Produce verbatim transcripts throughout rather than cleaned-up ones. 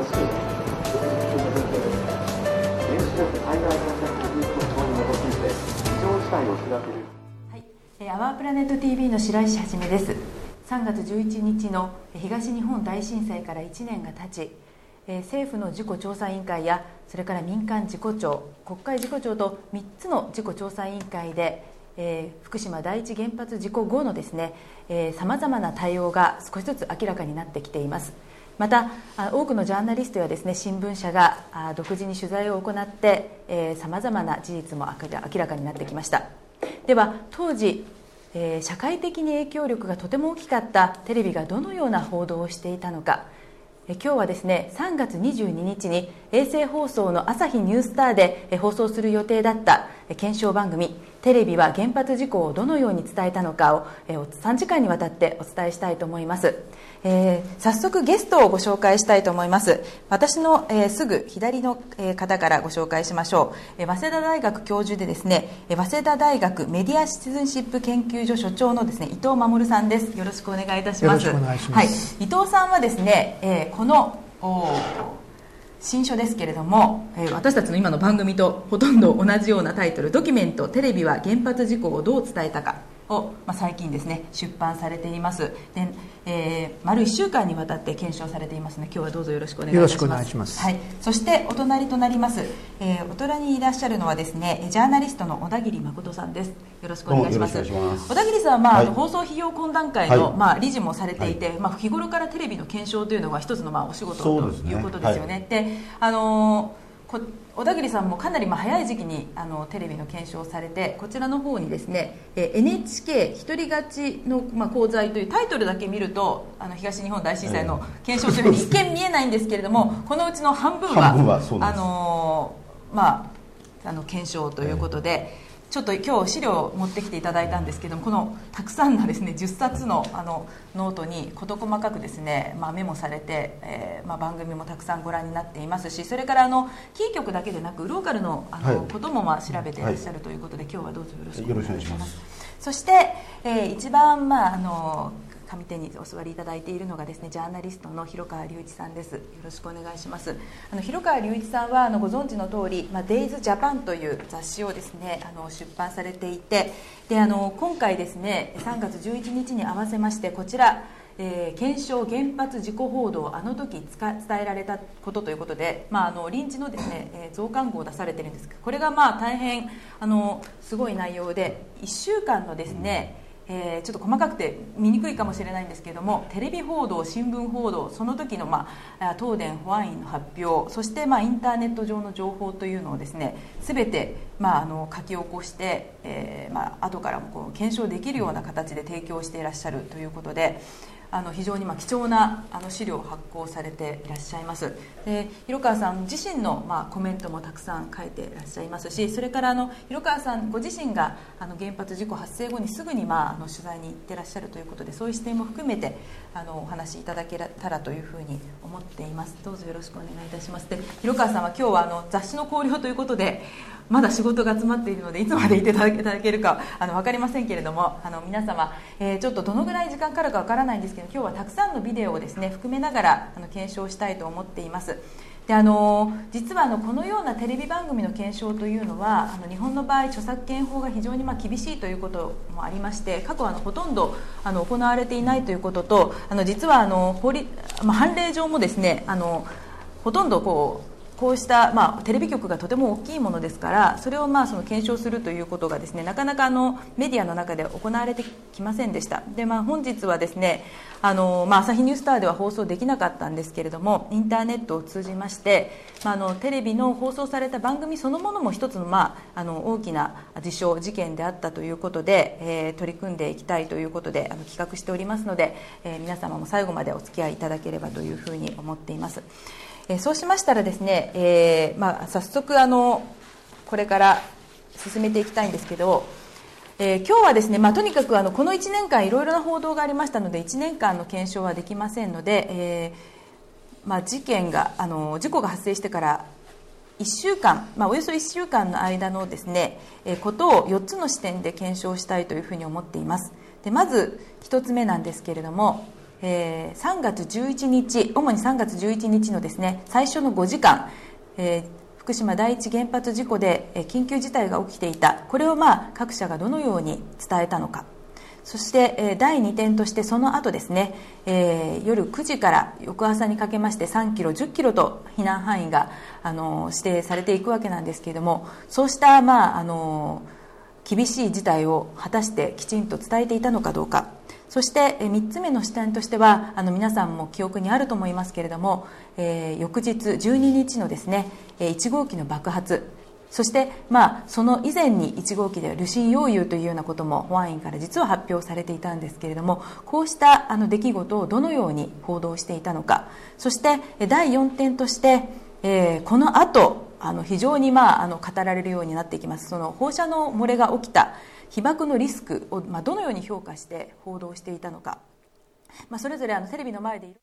し原子力災害対策特別措置法に基づいて非常事態を知らせる。 はい、えー、アワープラネット ティーブイ の白石はじめです。さんがつじゅういちにちの東日本大震災からいちねんが経ち、えー、政府の事故調査委員会やそれから民間事故調、国会事故調とみっつの事故調査委員会で、えー、福島第一原発事故後のですね、さまざまな対応が少しずつ明らかになってきています。また多くのジャーナリストやですね新聞社が独自に取材を行ってさまざまな事実も明らかになってきました。では当時、えー、社会的に影響力がとても大きかったテレビがどのような報道をしていたのか、え今日はですねさんがつにじゅうににちに衛星放送の朝日ニュースターで放送する予定だった検証番組テレビは原発事故をどのように伝えたのかをさんじかんにわたってお伝えしたいと思います。えー、早速ゲストをご紹介したいと思います。私の、えー、すぐ左の、えー、方からご紹介しましょう。えー、早稲田大学教授でですね、えー、早稲田大学メディアシティズンシップ研究所所長のですね伊藤守さんです。よろしくお願いいたします。 よろしくお願いします。 はい、伊藤さんはですね、えー、この新書ですけれども、えー、私たちの今の番組とほとんど同じようなタイトル、ドキュメントテレビは原発事故をどう伝えたかを、まあ、最近ですね出版されています。で、えー、丸いっしゅうかんにわたって検証されていますので、今日はどうぞよろしくお願いいたします。 よろしくお願いします。 はい、そしてお隣となります、えー、お隣にいらっしゃるのはですねジャーナリストの小田切誠さんです。よろしくお願いします。小田切さんは、まあはい、放送費用懇談会の、はいまあ、理事もされていて、はいまあ、日頃からテレビの検証というのが一つの、まあ、お仕事ということですよね。で、はい、あのー小田切さんもかなりまあ早い時期にあのテレビの検証をされて、こちらの方にですね エヌエイチケー 一人勝ちの、まあ、功罪というタイトルだけ見るとあの東日本大震災の検証というふうに一見見えないんですけれども、このうちの半分は、分はあの、まあ、あの検証ということで、ちょっと今日資料を持ってきていただいたんですけども、このたくさんのですねじゅっさつのあのノートに事細かくですね、まあ、メモされて、えーまあ、番組もたくさんご覧になっていますし、それからあのキー局だけでなくローカルのあの、はい、こともまあ調べていらっしゃるということで、今日はどうぞよろしくお願いします。そして、えー、一番、まあ、あの上手にお座りいただいているのがですねジャーナリストの広川隆一さんです。よろしくお願いします。あの広川隆一さんはあのご存知の通り、まあ、デイズジャパンという雑誌をですねあの出版されていて、であの今回ですねさんがつじゅういちにちに合わせましてこちら、えー、検証原発事故報道あの時つか伝えられたことということで、まあ、あの臨時のですね、えー、増刊号を出されているんですが、これがまあ大変あのすごい内容でいっしゅうかんのですね、えー、ちょっと細かくて見にくいかもしれないんですけれども、テレビ報道、新聞報道、その時の、まあ、東電保安院の発表、そして、まあ、インターネット上の情報というのをですね全て、まあ、あの書き起こして、えーまあ後からもこう検証できるような形で提供していらっしゃるということで、あの非常にまあ貴重なあの資料を発行されていらっしゃいます。で広川さん自身のまあコメントもたくさん書いていらっしゃいますし、それからあの広川さんご自身があの原発事故発生後にすぐにまああの取材に行ってらっしゃるということで、そういう視点も含めてあのお話しいただけたらというふうに思っています。どうぞよろしくお願いいたします。で広川さんは今日はあの雑誌の考慮ということでまだ仕事が詰まっているのでいつまでいていただけるかあの分かりませんけれども、あの皆様、えー、ちょっとどのぐらい時間かかるか分からないんですけど、今日はたくさんのビデオをですね含めながらあの検証したいと思っています。であの実はあのこのようなテレビ番組の検証というのはあの日本の場合著作権法が非常にまあ厳しいということもありまして、過去あのほとんどあの行われていないということと、あの実はあの法律、まあ、判例上もですねあのほとんどこうこうした、まあ、テレビ局がとても大きいものですから、それをまあその検証するということがですねなかなかあのメディアの中で行われてきませんでした。で、まあ、本日はですねあの、まあ、朝日ニュースターでは放送できなかったんですけれども、インターネットを通じまして、まあ、あのテレビの放送された番組そのものも一つの、まあ、あの大きな事象事件であったということで、えー、取り組んでいきたいということであの企画しておりますので、えー、皆様も最後までお付き合いいただければというふうに思っています。えー、そうしましたらですね、えーまあ、早速あのこれから進めていきたいんですけど、えー、今日はですね、まあ、とにかくあのこのいちねんかんいろいろな報道がありましたのでいちねんかんの検証はできませんので、えーまあ、事件があの事故が発生してからいっしゅうかん、まあ、およそいっしゅうかんの間のですね、えー、ことをよっつの視点で検証したいというふうに思っています。でまずひとつめなんですけれども、 えー、さんがつじゅういちにち、主にさんがつじゅういちにちのですね、最初のごじかん、えー、福島第一原発事故で、えー、緊急事態が起きていた、これを、まあ、各社がどのように伝えたのか、そして、えー、だいにてんとしてその後ですね、えー、夜くじから翌朝にかけましてさんキロ、じゅっキロと避難範囲が、あのー、指定されていくわけなんですけれども、そうした、まああのー、厳しい事態を果たしてきちんと伝えていたのかどうか、そしてみっつめの視点としては、あの皆さんも記憶にあると思いますけれども、えー、翌日じゅうににちのですね、いちごうきの爆発、そして、まあ、その以前にいちごうきでは炉心溶融というようなことも保安院から実は発表されていたんですけれども、こうしたあの出来事をどのように報道していたのか、そしてだいよんてんとして、えー、この後あの非常に、まあ、あの語られるようになっていきます、その放射能漏れが起きた被爆のリスクを、まあ、どのように評価して報道していたのか、まあ、それぞれあのテレビの前でいる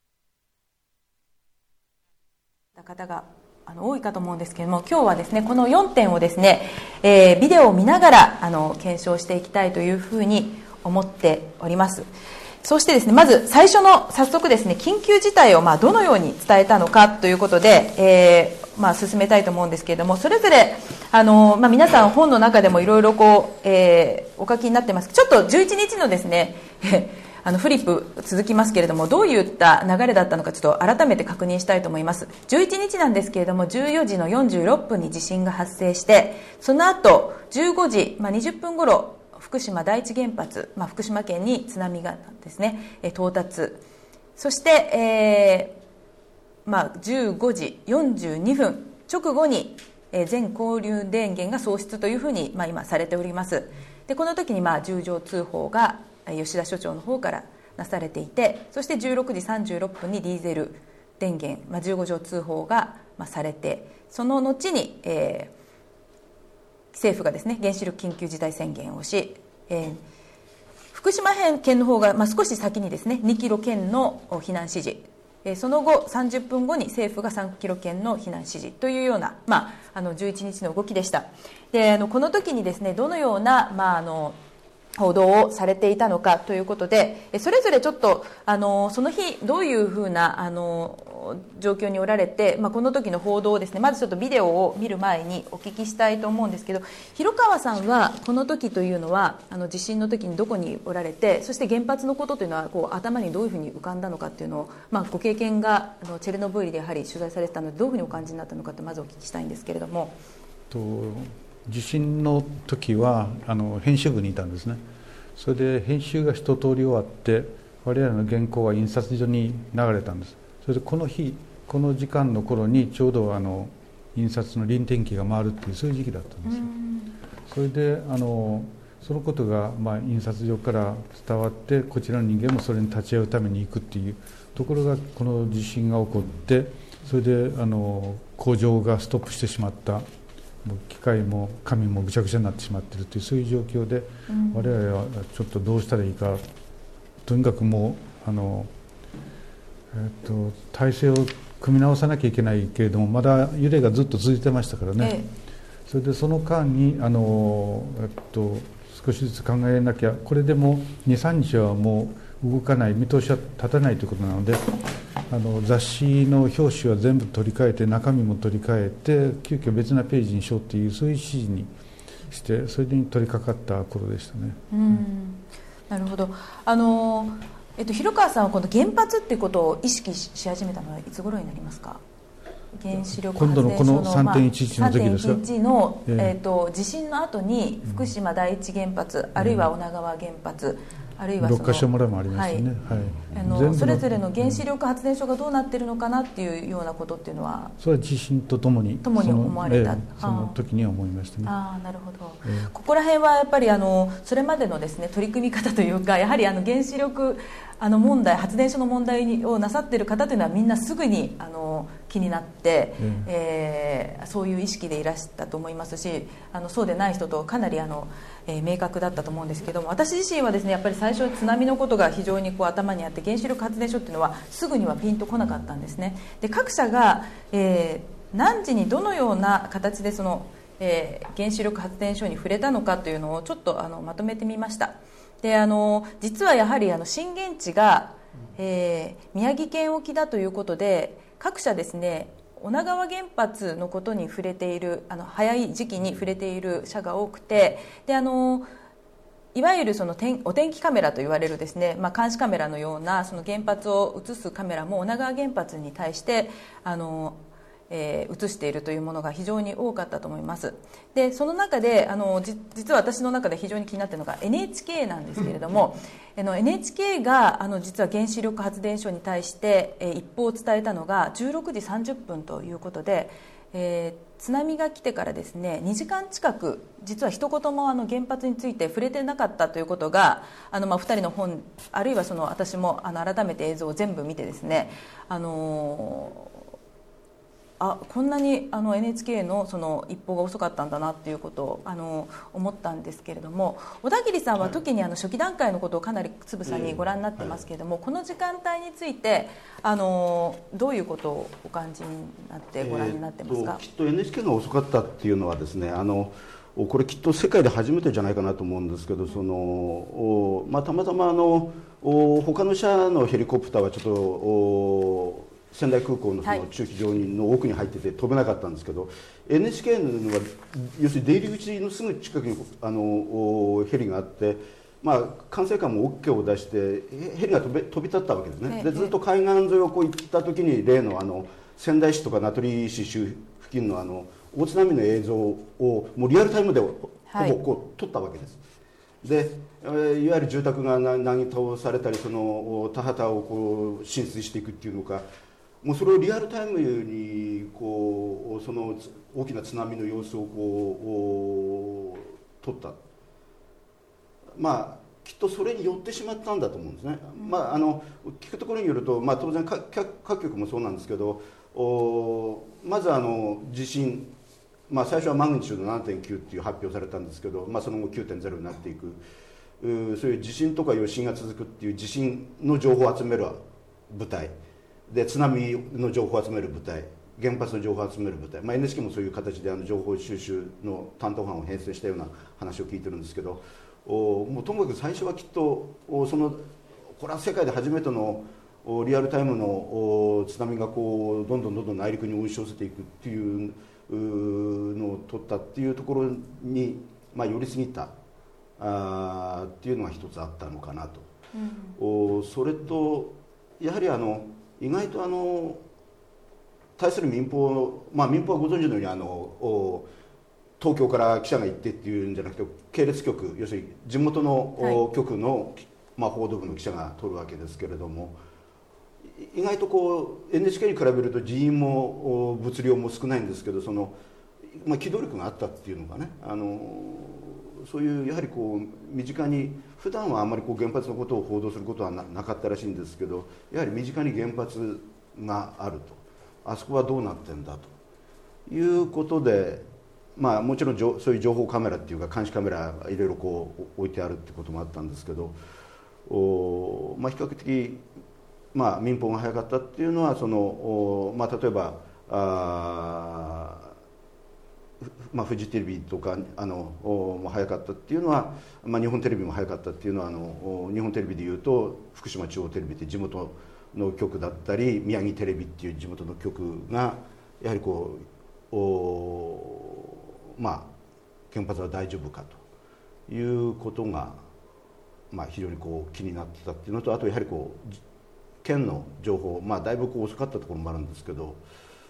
方があの多いかと思うんですけれども、今日はですねこのよんてんをですね、えー、ビデオを見ながらあの検証していきたいというふうに思っております。そしてですね、まず最初の早速ですね、緊急事態をまあどのように伝えたのかということで、えーまあ、進めたいと思うんですけれども、それぞれあの、まあ、皆さん本の中でもいろいろこう、えー、お書きになってます。ちょっとじゅういちにちのですねあのフリップ続きますけれども、どういった流れだったのかちょっと改めて確認したいと思います。じゅういちにちなんですけれども、じゅうよじのよんじゅうろっぷんに地震が発生して、その後じゅうごじ、まあ、にじゅっぷん頃福島第一原発、まあ、福島県に津波がですね到達、そして、えーまあ、じゅうごじよんじゅうにふん直後に全交流電源が喪失というふうに、まあ、今されております。でこの時に、まあ、重症通報が吉田所長の方からなされていて、そしてじゅうろくじさんじゅうろっぷんにディーゼル電源、まあ、じゅうごじょう通報が、まあ、されて、その後に、えー政府がですね原子力緊急事態宣言をし、えー、福島県の方が、まあ、少し先にですねにキロ圏の避難指示、えー、その後さんじゅっぷんごに政府がさんキロ圏の避難指示というような、まあ、あのじゅういちにちの動きでした。であのこの時にですねどのような、まあ、あの報道をされていたのかということで、それぞれちょっとあのその日どういうふうなあの状況におられて、まあ、この時の報道をですねまずちょっとビデオを見る前にお聞きしたいと思うんですけど、広川さんはこの時というのはあの地震の時にどこにおられて、そして原発のことというのはこう頭にどういうふうに浮かんだのかっていうのを、まあ、ご経験があのチェルノブイリでやはり取材されてたのでどういうふうにお感じになったのかってまずお聞きしたいんですけれども。 と地震の時はあの編集部にいたんですね。それで編集が一通り終わって我々の原稿は印刷所に流れたんです。それでこの日この時間の頃にちょうどあの印刷の輪転機が回るっていうそういう時期だったんですよ。それであのそのことが、まあ、印刷所から伝わってこちらの人間もそれに立ち会うために行くっていうところがこの地震が起こって、それであの工場がストップしてしまった、機械も紙もぐちゃぐちゃになってしまっているというそういう状況で、うん、我々はちょっとどうしたらいいか、とにかくもうあの、えー、と体制を組み直さなきゃいけないけれどもまだ揺れがずっと続いてましたからね、ええ、それでその間にあの、えっと、少しずつ考えなきゃ、これでもにさんにちはもう動かない見通しは立たないということなので、あの雑誌の表紙は全部取り替えて中身も取り替えて急遽別なページにしようっていうそういう指示にしてそれに取り掛かった頃でしたね。 うん、なるほど。あの、えっと、広川さんはこの原発っていうことを意識し始めたのはいつ頃になりますか？原子力発電所の、 今度のこの さんてんいちいち の時ですか？ さんてんいちいち の、えーえー、と地震の後に福島第一原発、うん、あるいは女川原発、あるいはそのろっかしょ村もありますよね、はいはい、 あのそれぞれの原子力発電所がどうなっているのかなっていうようなことっていうのは、 それは地震とともにともに思われた、 その、えー、その時には思いましたね。 ああ、なるほど、えー、ここら辺はやっぱりあのそれまでのですね取り組み方というか、やはりあの原子力あの問題発電所の問題をなさっている方というのはみんなすぐにあの気になって、うん、えー、そういう意識でいらしたと思いますし、あのそうでない人とかなりあの、えー、明確だったと思うんですけども、私自身はですねやっぱり最初津波のことが非常にこう頭にあって、原子力発電所っていうのはすぐにはピンとこなかったんですね。で各社が、えー、何時にどのような形でその、えー、原子力発電所に触れたのかというのをちょっとあのまとめてみました。であの実はやはりあの震源地が、 えー、宮城県沖だということで各社ですね女川原発のことに触れているあの早い時期に触れている社が多くてであのいわゆるその天お天気カメラと言われるですね、まあ、監視カメラのようなその原発を映すカメラも女川原発に対してあのえー、映しているというものが非常に多かったと思います。でその中であのじ実は私の中で非常に気になっているのが エヌエイチケー なんですけれどもあの エヌエイチケー があの実は原子力発電所に対して、えー、一報を伝えたのがじゅうろくじさんじゅっぷんということで、えー、津波が来てからですねにじかん近く実は一言もあの原発について触れてなかったということがあの、まあ、ふたりの本あるいはその私もあの改めて映像を全部見てですねあのーあこんなにあの エヌエイチケー の, その一報が遅かったんだなということをあの思ったんですけれども小田切さんは時にあの初期段階のことをかなりつぶさにご覧になってますけれども、この時間帯についてあのどういうことをお感じになってご覧になってますか。 えー、ときっと エヌエイチケー が遅かったっていうのはですねあのこれきっと世界で初めてじゃないかなと思うんですけどその、まあ、たまたまあの他の社のヘリコプターはちょっと仙台空港 の, その駐機場の奥に入ってて飛べなかったんですけど、はい、エヌエイチケー は要するに出入り口のすぐ近くにあのヘリがあって、まあ、管制官も OK を出してヘリが飛び、飛び立ったわけですね。でずっと海岸沿いをこう行った時に例のあの仙台市とか名取市周付近 の, あの大津波の映像をもうリアルタイムでほぼこう撮ったわけです。でいわゆる住宅がなぎ倒されたりその田畑をこう浸水していくっていうのかもうそれをリアルタイムにこうその大きな津波の様子をこう撮った、まあきっとそれに寄ってしまったんだと思うんですね。うん、まああの聞くところによると、まあ、当然各局もそうなんですけどおまずあの地震、まあ、最初はマグニチュード ななてんきゅう っていう発表されたんですけど、まあ、その後 きゅうてんゼロ になっていくうそういう地震とか余震が続くっていう地震の情報を集める部隊で津波の情報を集める部隊原発の情報を集める部隊、まあ、エヌエイチケー もそういう形であの情報収集の担当班を編成したような話を聞いてるんですけどおもうともかく最初はきっとおそのこれは世界で初めてのリアルタイムの津波がこうどんどんどんどん内陸に押し寄せていくっていうのを取ったっていうところに、まあ、寄りすぎたあっていうのが一つあったのかなと、うん、おそれとやはりあの意外とあの対する民放、まあ、民放はご存知のようにあの東京から記者が行ってっていうんじゃなくて系列局要するに地元の、はい、局の、まあ、報道部の記者が取るわけですけれども意外とこう エヌエイチケー に比べると人員も物量も少ないんですけどその、まあ、機動力があったっていうのがねあのそういうやはりこう身近に普段はあんまりこう原発のことを報道することは な, なかったらしいんですけどやはり身近に原発があるとあそこはどうなってんだということで、まあ、もちろんそういう情報カメラっていうか監視カメラいろいろこう置いてあるってこともあったんですけどお、まあ、比較的、まあ、民放が早かったっていうのはその、まあ、例えばあまあ、フジテレビとかあのも早かったっていうのは、まあ、日本テレビも早かったっていうのはあの日本テレビでいうと福島中央テレビって地元の局だったり宮城テレビっていう地元の局がやはりこうおまあ原発は大丈夫かということが、まあ、非常にこう気になってたっていうのとあとやはりこう県の情報、まあ、だいぶこう遅かったところもあるんですけど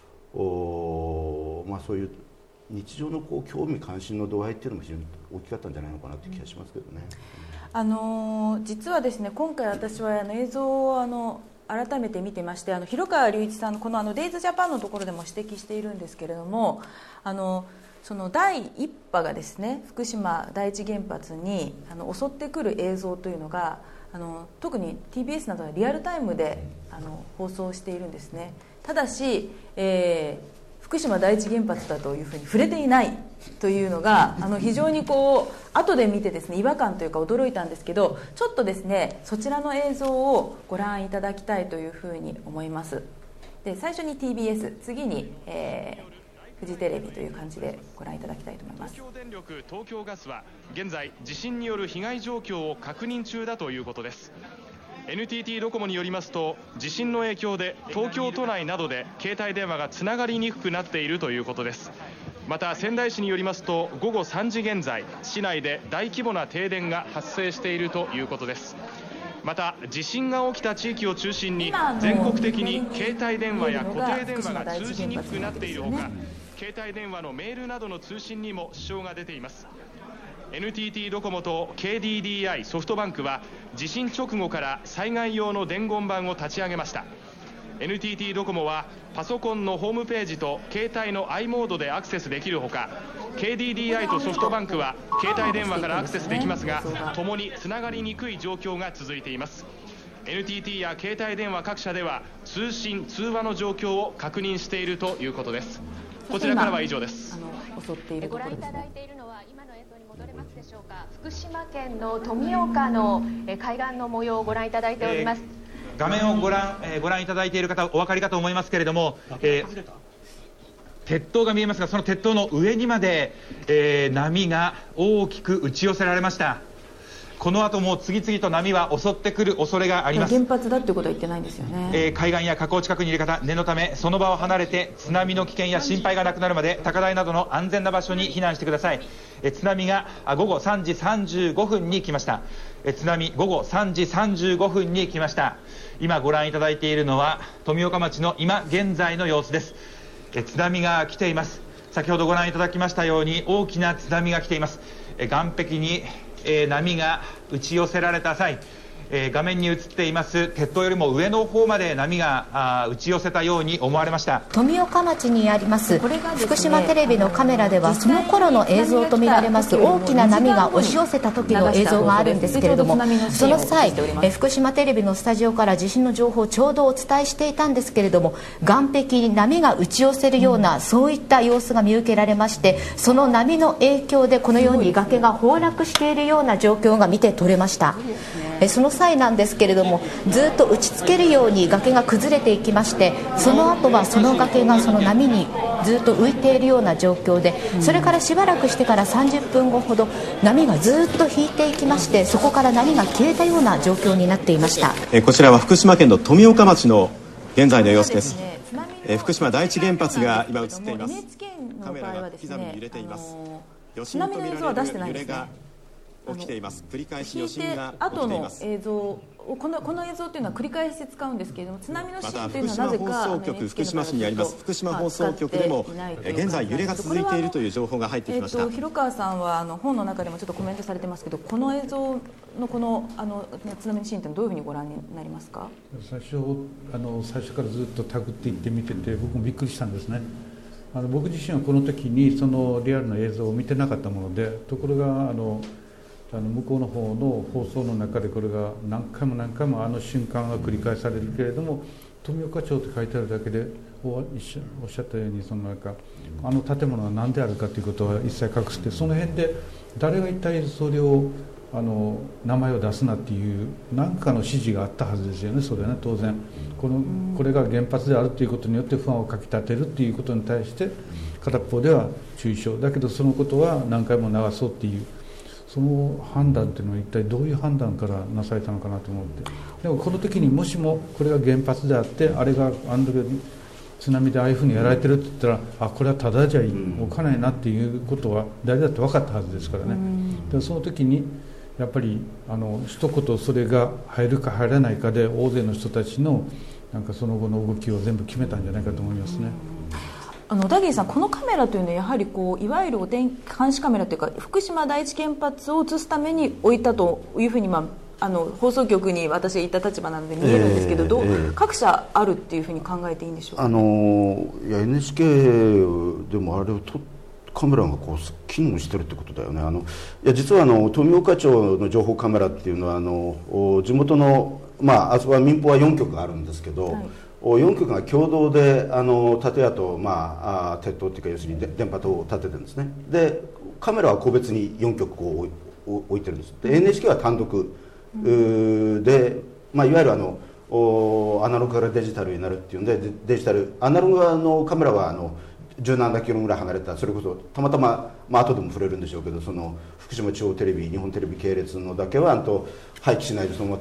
お、まあ、そういう日常のこう興味関心の度合いっていうのも非常に大きかったんじゃないのかなという気がしますけどね。 あの実はですね今回私はあの映像をあの改めて見てましてあの広川隆一さんのこのあのデイズジャパンのところでも指摘しているんですけれどもあのその第一波がですね福島第一原発にあの襲ってくる映像というのがあの特に ティービーエス などはリアルタイムであの放送しているんですね。ただし、えー福島第一原発だというふうに触れていないというのがあの非常にこう後で見てですね違和感というか驚いたんですけどちょっとですねそちらの映像をご覧いただきたいというふうに思います。で最初に ティービーエス 次に、えー、フジテレビという感じでご覧いただきたいと思います。 東京電力東京ガスは現在地震による被害状況を確認中だということです。 エヌティーティー ドコモによりますと、地震の影響で東京都内などで携帯電話がつながりにくくなっているということです。また仙台市によりますと、午後さんじ現在、市内で大規模な停電が発生しているということです。また地震が起きた地域を中心に全国的に携帯電話や固定電話が通じにくくなっているほか、携帯電話のメールなどの通信にも支障が出ています。 エヌティーティー ドコモと ケーディーディーアイ ソフトバンクは地震直後から災害用の伝言板を立ち上げました。 エヌティーティー ドコモはパソコンのホームページと携帯の i モードでアクセスできるほか、 ケーディーディーアイ とソフトバンクは携帯電話からアクセスできますが、ともにつながりにくい状況が続いています。 エヌティーティー や携帯電話各社では通信・通話の状況を確認しているということです。こちらからは以上です。 襲っているところですね。 ご覧いただいているのは今の映像に戻れますでしょうか。福島県の富岡の海岸の模様をご覧いただいております。 えー、画面をご覧、えー、ご覧いただいている方お分かりかと思いますけれども、えー、鉄塔が見えますが、その鉄塔の上にまで、えー、波が大きく打ち寄せられました。この後も次々と波は襲ってくる恐れがあります。 原発だということは言ってないんですよね。 えー、海岸や河口近くにいる方、念のためその場を離れて津波の危険や心配がなくなるまで高台などの安全な場所に避難してください。えー、津波が午後さんじさんじゅうごふんに来ました。えー、津波午後さんじさんじゅうごふんに来ました。今ご覧いただいているのは富岡町の今現在の様子です。えー、津波が来ています。先ほどご覧いただきましたように大きな津波が来ています。えー、岸壁にえー、波が打ち寄せられた際、えー、画面に映っています鉄塔よりも上の方まで波があ打ち寄せたように思われました。 富岡町にあります福島テレビのカメラではその頃の映像とみられます大きな波が押し寄せた時の映像があるんですけれども、その際え福島テレビのスタジオから地震の情報をちょうどお伝えしていたんですけれども、岸壁に波が打ち寄せるような、うん、そういった様子が見受けられまして、その波の影響でこのように崖が崩落しているような状況が見て取れました。えその際なんですけれども、ずっと打ちつけるように崖が崩れていきまして、その後はその崖がその波にずっと浮いているような状況で、それからしばらくしてからさんじゅっぷんごほど波がずっと引いていきまして、そこから波が消えたような状況になっていました。 えこちらは福島県の富岡町の現在の様子です。え福島第一原発が今映っています。カメラが小刻みに揺れています。 津波の映像は出してないですね。 起きています。繰り返し余震が起きています。後の映像、このこの映像というのは繰り返し使うんですけれども、津波のシーンというのはなぜかまた福島放送局福島市にあります福島放送局でも現在揺れが続いているという情報が入ってきました。 えー、と広川さんはあの本の中でもちょっとコメントされてますけど、この映像のこのあの津波のシーンというのはどういうふうにご覧になりますか。 最初あの最初からずっとたぐっていって見てて、僕もびっくりしたんですね。あの僕自身はこの時にそのリアルな映像を見てなかったもので、ところがあのあの向こうの方の放送の中でこれが何回も何回もあの瞬間が繰り返されるけれども、富岡町って書いてあるだけでおおっしゃったように、そのなんかあの建物が何であるかということは一切隠して、その辺で誰が一体それをあの名前を出すなっていう何かの指示があったはずですよね。それはね、当然このこれが原発であるということによって不安をかきたてるっていうことに対して片っ方では注意書だけど、そのことは何回も流そうっていう、その判断というのは一体どういう判断からなされたのかなと思って、でもこの時にもしもこれが原発であって、あれがあの時津波でああいうふうにやられてるって言ったら、あこれはただじゃおかないなっていうことは誰だって分かったはずですからね。でその時にやっぱりあの一言それが入るか入らないかで大勢の人たちのなんかその後の動きを全部決めたんじゃないかと思いますね。 あの小田切さん、このカメラというのはやはりこういわゆるお天監視カメラというか、福島第一原発を映すために置いたというふうに、まあ、あの放送局に私がいた立場なので見えるんですけど、えー、どう、えー、各社あるっていうふうに考えていいんでしょうか。 あのいや エヌエイチケー でもあれを撮カメラがこう機能してるってことだよね。あのいや実はあの富岡町の情報カメラっていうのはあの地元の、まあ、あそこは民放はよん局があるんですけど、はい、よん局が共同であの建屋と、まあ、鉄塔っていうか要するに電波塔を建ててるんですね。でカメラは個別によん局を置いてるんです。で エヌエイチケー は単独、うん、で、まあ、いわゆるあのアナログからデジタルになるっていうんで、デジタルアナログのカメラはあのじゅうななキロぐらい離れた、それこそたまたま、まあ後でも触れるんでしょうけど、その福島中央テレビ、日本テレビ系列のだけはあと廃棄しないでそのまま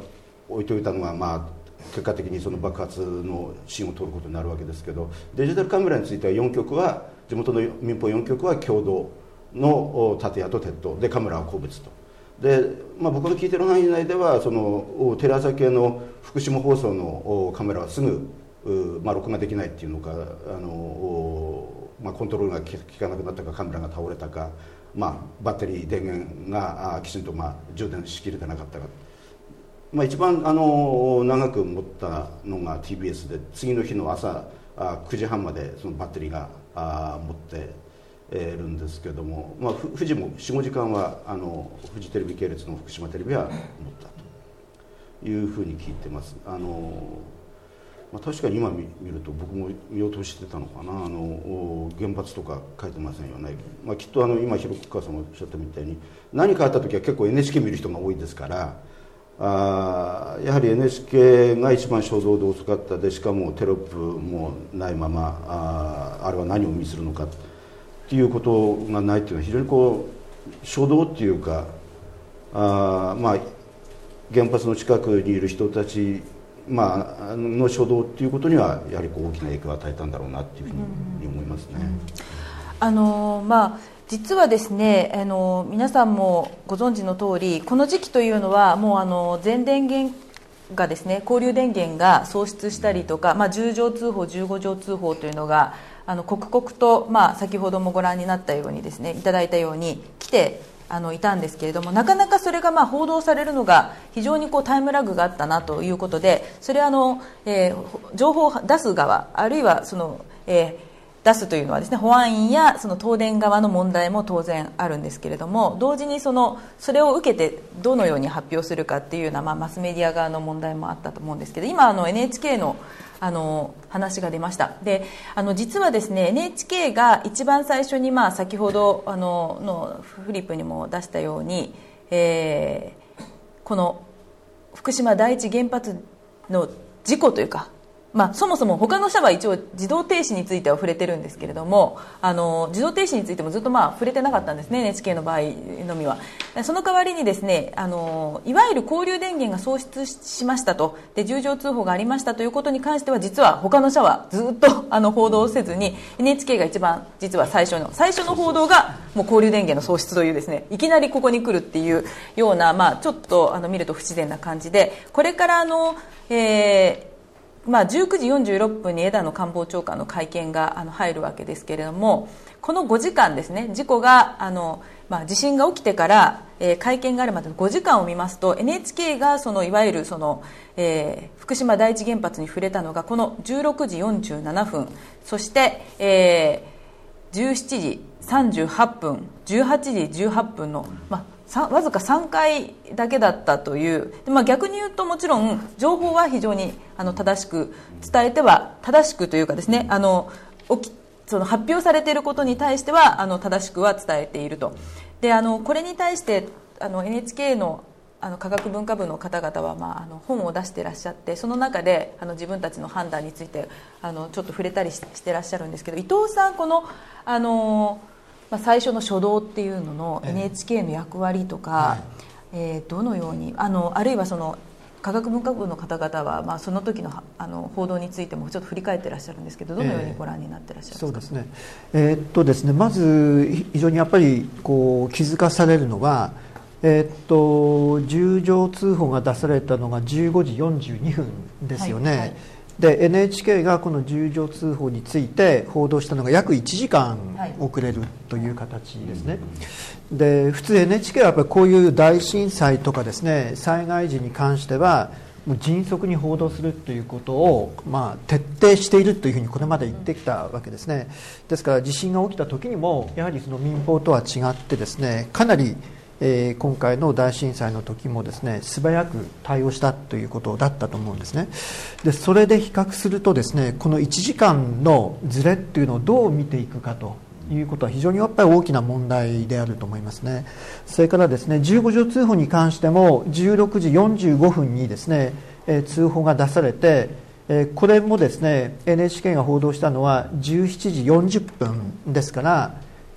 置いておいたのが、まあ、結果的にその爆発のシーンを撮ることになるわけですけど、デジタルカメラについてはよんきょくは地元の民放よんきょくは共同の建屋と鉄塔でカメラは個別と。で、まあ、僕の聞いてる範囲内ではそのテレ朝系の福島放送のカメラはすぐ、まあ、録画できないっていうのか、あの、まあ、コントロールが効かなくなったかカメラが倒れたか、まあ、バッテリー電源がきちんと、まあ、充電しきれてなかったか、まあ、一番あの長く持ったのが ティービーエス で、次の日の朝くじはんまでそのバッテリーが持ってるんですけども、まあ、富士も よん、ごじかんはあのフジテレビ系列の福島テレビは持ったというふうに聞いてます。あの、まあ、確かに今見ると僕も見落としてたのかな、あの原発とか書いてませんよね。まあ、きっとあの今広川さんもおっしゃったみたいに何かあった時は結構 エヌエイチケー 見る人が多いですから、あやはり エヌエイチケー が一番初動で遅かったで、しかもテロップもないまま あ, あれは何を意味するのかっていうことがないっていうのは非常にこう初動っていうか、あ、まあ、原発の近くにいる人たち、まあ、の初動っていうことにはやはりこう大きな影響を与えたんだろうなっていうふうに思いますね。 あのまあ実はですね、あの皆さんもご存知の通り、この時期というのはもうあの全電源がですね、交流電源が喪失したりとか、まあ、じゅうじょう通報じゅうごじょう通報というのがあの刻々と、まあ、先ほどもご覧になったようにですね、いただいたように来てあのいたんですけれども、なかなかそれがまあ報道されるのが非常にこうタイムラグがあったなということで、それはあの、えー、情報を出す側、あるいはその、えー出すというのはですね、保安院やその東電側の問題も当然あるんですけれども、同時にそのそれを受けてどのように発表するかっていうような、まあ、マスメディア側の問題もあったと思うんですけど、今あの エヌエイチケー のあの話が出ました。で、あの実はですね エヌエイチケー が一番最初に、まあ、先ほどあののフリップにも出したように、えー、この福島第一原発の事故というか、まあ、そもそも他の社は一応自動停止については触れてるんですけれども、あの自動停止についてもずっとまあ触れてなかったんですね、 エヌエイチケー の場合のみは。その代わりにですね、あのいわゆる交流電源が喪失しましたと、でじゅうじょう通報がありましたということに関しては、実は他の社はずっとあの報道せずに エヌエイチケー が一番実は最初の最初の報道がもう交流電源の喪失というですね、いきなりここに来るっていうような、まあ、ちょっとあの見ると不自然な感じで、これからあの、えーまあ、じゅうくじよんじゅうろっぷんに枝野官房長官の会見があの入るわけですけれども、このごじかんですね、事故があの、まあ、地震が起きてから、えー、会見があるまでのごじかんを見ますと、 エヌエイチケー がそのいわゆるその、えー、福島第一原発に触れたのがこのじゅうろくじよんじゅうななふん、そして、えー、じゅうしちじさんじゅうはっぷん、じゅうはちじじゅうはっぷんの、まあわずかさんかいだけだったという、まあ、逆に言うともちろん情報は非常にあの正しく伝えては、正しくというかですね、あのきその発表されていることに対してはあの正しくは伝えていると。で、あのこれに対してあの エヌエイチケー のあの科学文化部の方々は、まあ、あの本を出していらっしゃって、その中であの自分たちの判断についてあのちょっと触れたりし、してらっしゃるんですけど、伊藤さん、このあのまあ、最初の初動っていうのの エヌエイチケー の役割とか、えー、どのように あ, のあるいはその科学文化部の方々は、まあ、その時 の, あの報道についてもちょっと振り返ってらっしゃるんですけど、どのようにご覧になってらっしゃるんですか。 そうですね、えーっとですねまず非常にやっぱりこう気づかされるのは、えー、っとじゅうじょう通報が出されたのがじゅうごじよんじゅうにふんですよね、はいはい。で エヌエイチケー がこのじゅうじょう通報について報道したのが約いちじかん遅れるという形ですね。で、普通 エヌエイチケー はやっぱりこういう大震災とかですね、災害時に関してはもう迅速に報道するということを、まあ、徹底しているというふうにこれまで言ってきたわけですね。ですから地震が起きた時にもやはりその民放とは違ってですね、かなりえー、今回の大震災の時もですね、素早く対応したということだったと思うんですね。で、それで比較するとですね、このいちじかんのズレっていうのをどう見ていくかということは非常にやっぱり大きな問題であると思いますね。それからですね、じゅうごじょう通報に関してもじゅうろくじよんじゅうごふんにですね、えー、通報が出されて、えー、これもですね エヌエイチケー が報道したのはじゅうしちじよんじゅっぷんですから、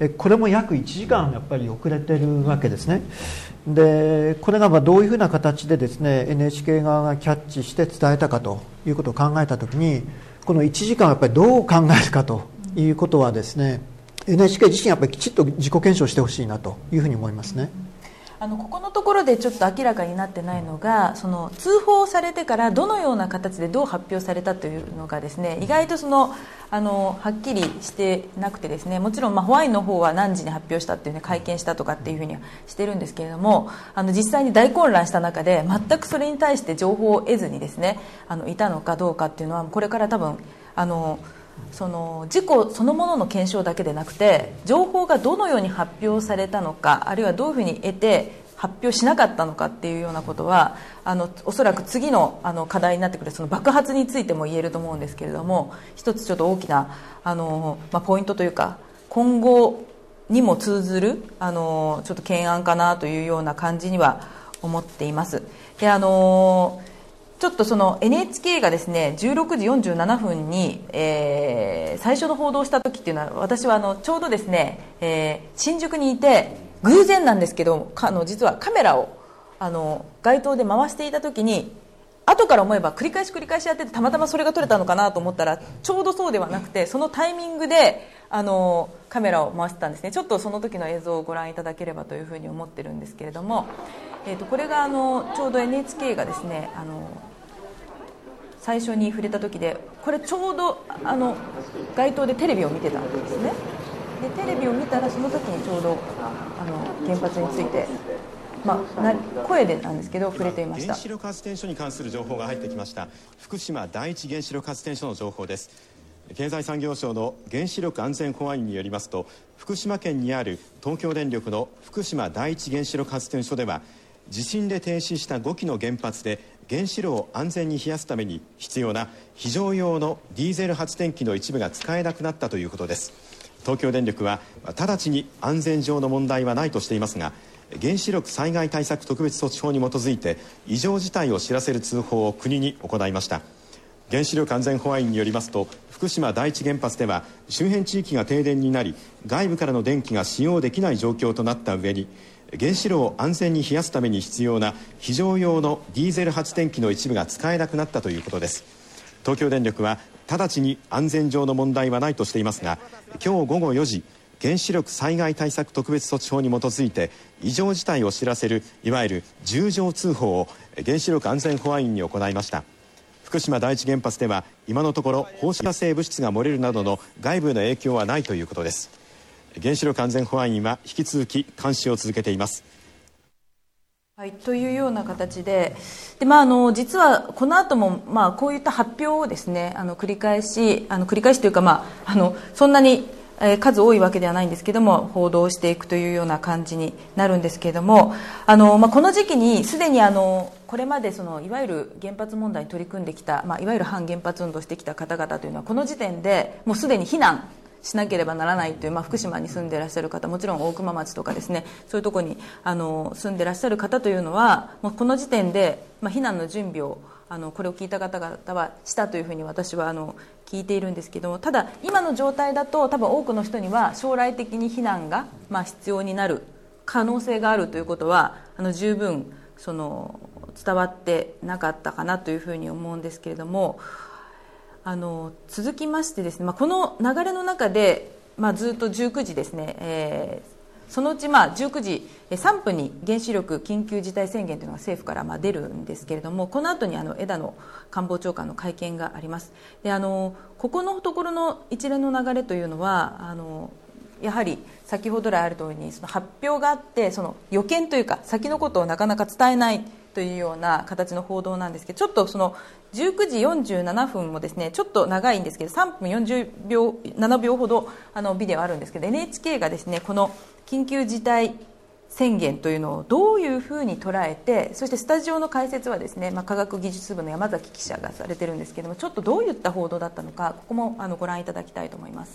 これも約いちじかんやっぱり遅れてるわけですね。でこれがまあどういうふうな形でですね エヌエイチケー 側がキャッチして伝えたかということを考えたときに、このいちじかんをやっぱりどう考えるかということはですね、エヌエイチケー 自身やっぱりきちっと自己検証してほしいなというふうに思いますね。 あのここのところでちょっと明らかになってないのが、その通報されてからどのような形でどう発表されたというのがですね、意外とそのあのはっきりしてなくてですね、もちろんまあホワインの方は何時に発表したっていうね、会見したとかっていうふうにはしてるんですけれども、あの実際に大混乱した中で全くそれに対して情報を得ずにですね、あのいたのかどうかっていうのはこれから多分あのその事故そのものの検証だけでなくて、情報がどのように発表されたのか、あるいはどういうふうに得て発表しなかったのかっていうようなことは、あのおそらく次のあの課題になってくるその爆発についても言えると思うんですけれども、一つちょっと大きなあの、まあ、ポイントというか今後にも通ずるあのちょっと懸案かなというような感じには思っています。であのちょっとその エヌエイチケー がですねじゅうろくじよんじゅうななふんに、えー、最初の報道をした時っていうのは、私はあのちょうどですね、えー、新宿にいて、偶然なんですけどあの実はカメラをあの街頭で回していた時に、後から思えば繰り返し繰り返しやってて、たまたまそれが撮れたのかなと思ったらちょうどそうではなくて、そのタイミングであのカメラを回してたんですね。ちょっとその時の映像をご覧いただければというふうに思ってるんですけれども、えー、とこれがあのちょうど エヌエイチケー がですねあの最初に触れた時で、これちょうどあの街頭でテレビを見てたんですね。でテレビを見たらその時にちょうどあの原発について、まあ、な声でなんですけど触れていました。 原子力発電所に関する情報が入ってきました。福島第一原子力発電所の情報です。経済産業省の原子力安全保安院によりますと、福島県にある東京電力の福島第一原子力発電所では、地震で停止したごきの原発で原子炉を安全に冷やすために必要な非常用のディーゼル発電機の一部が使えなくなったということです。東京電力は直ちに安全上の問題はないとしていますが、原子力災害対策特別措置法に基づいて異常事態を知らせる通報を国に行いました。原子力安全保安院によりますと、福島第一原発では周辺地域が停電になり、外部からの電気が使用できない状況となった上に、原子炉を安全に冷やすために必要な非常用のディーゼル発電機の一部が使えなくなったということです。東京電力は直ちに安全上の問題はないとしていますが、今日午後よじ、原子力災害対策特別措置法に基づいて異常事態を知らせるいわゆる重常通報を原子力安全保安院に行いました。福島第一原発では今のところ放射性物質が漏れるなどの外部への影響はないということです。原子力安全保安院は引き続き監視を続けています。 はい、というような形で、で、まあ、あの実はこの後も、まあ、こういった発表をですね、あの繰り返しあの繰り返しというか、まあ、あのそんなに、えー、数多いわけではないんですけども、報道していくというような感じになるんですけれども、あの、まあ、この時期にすでにあのこれまでそのいわゆる原発問題に取り組んできた、まあ、いわゆる反原発運動をしてきた方々というのはこの時点でもうすでに避難しなければならないという、まあ、福島に住んでいらっしゃる方、もちろん大熊町とかですね、そういうところにあの住んでいらっしゃる方というのはもうこの時点で、まあ、避難の準備をあのこれを聞いた方々はしたというふうに私はあの聞いているんですけども、ただ今の状態だと多分多くの人には将来的に避難が、まあ、必要になる可能性があるということはあの十分その伝わってなかったかなというふうに思うんですけれども、あの続きましてですね、まあ、この流れの中で、まあ、ずっとじゅうくじですね、えー、そのうちまあじゅうくじさんぷんに原子力緊急事態宣言というのが政府からまあ出るんですけれども、この後にあの枝野官房長官の会見があります。で、あのここのところの一連の流れというのはあのやはり先ほど来ある通りにその発表があって、その予見というか先のことをなかなか伝えないというような形の報道なんですけど、ちょっとそのじゅうくじよんじゅうななふんもですね、ちょっと長いんですけどさんぷんよんじゅうびょうななびょうほどあのビデオあるんですけど、 エヌエイチケー がですねこの緊急事態宣言というのをどういうふうに捉えて、そしてスタジオの解説はですね、まあ、科学技術部の山崎記者がされてるんですけども、ちょっとどういった報道だったのか、ここもあのご覧いただきたいと思います。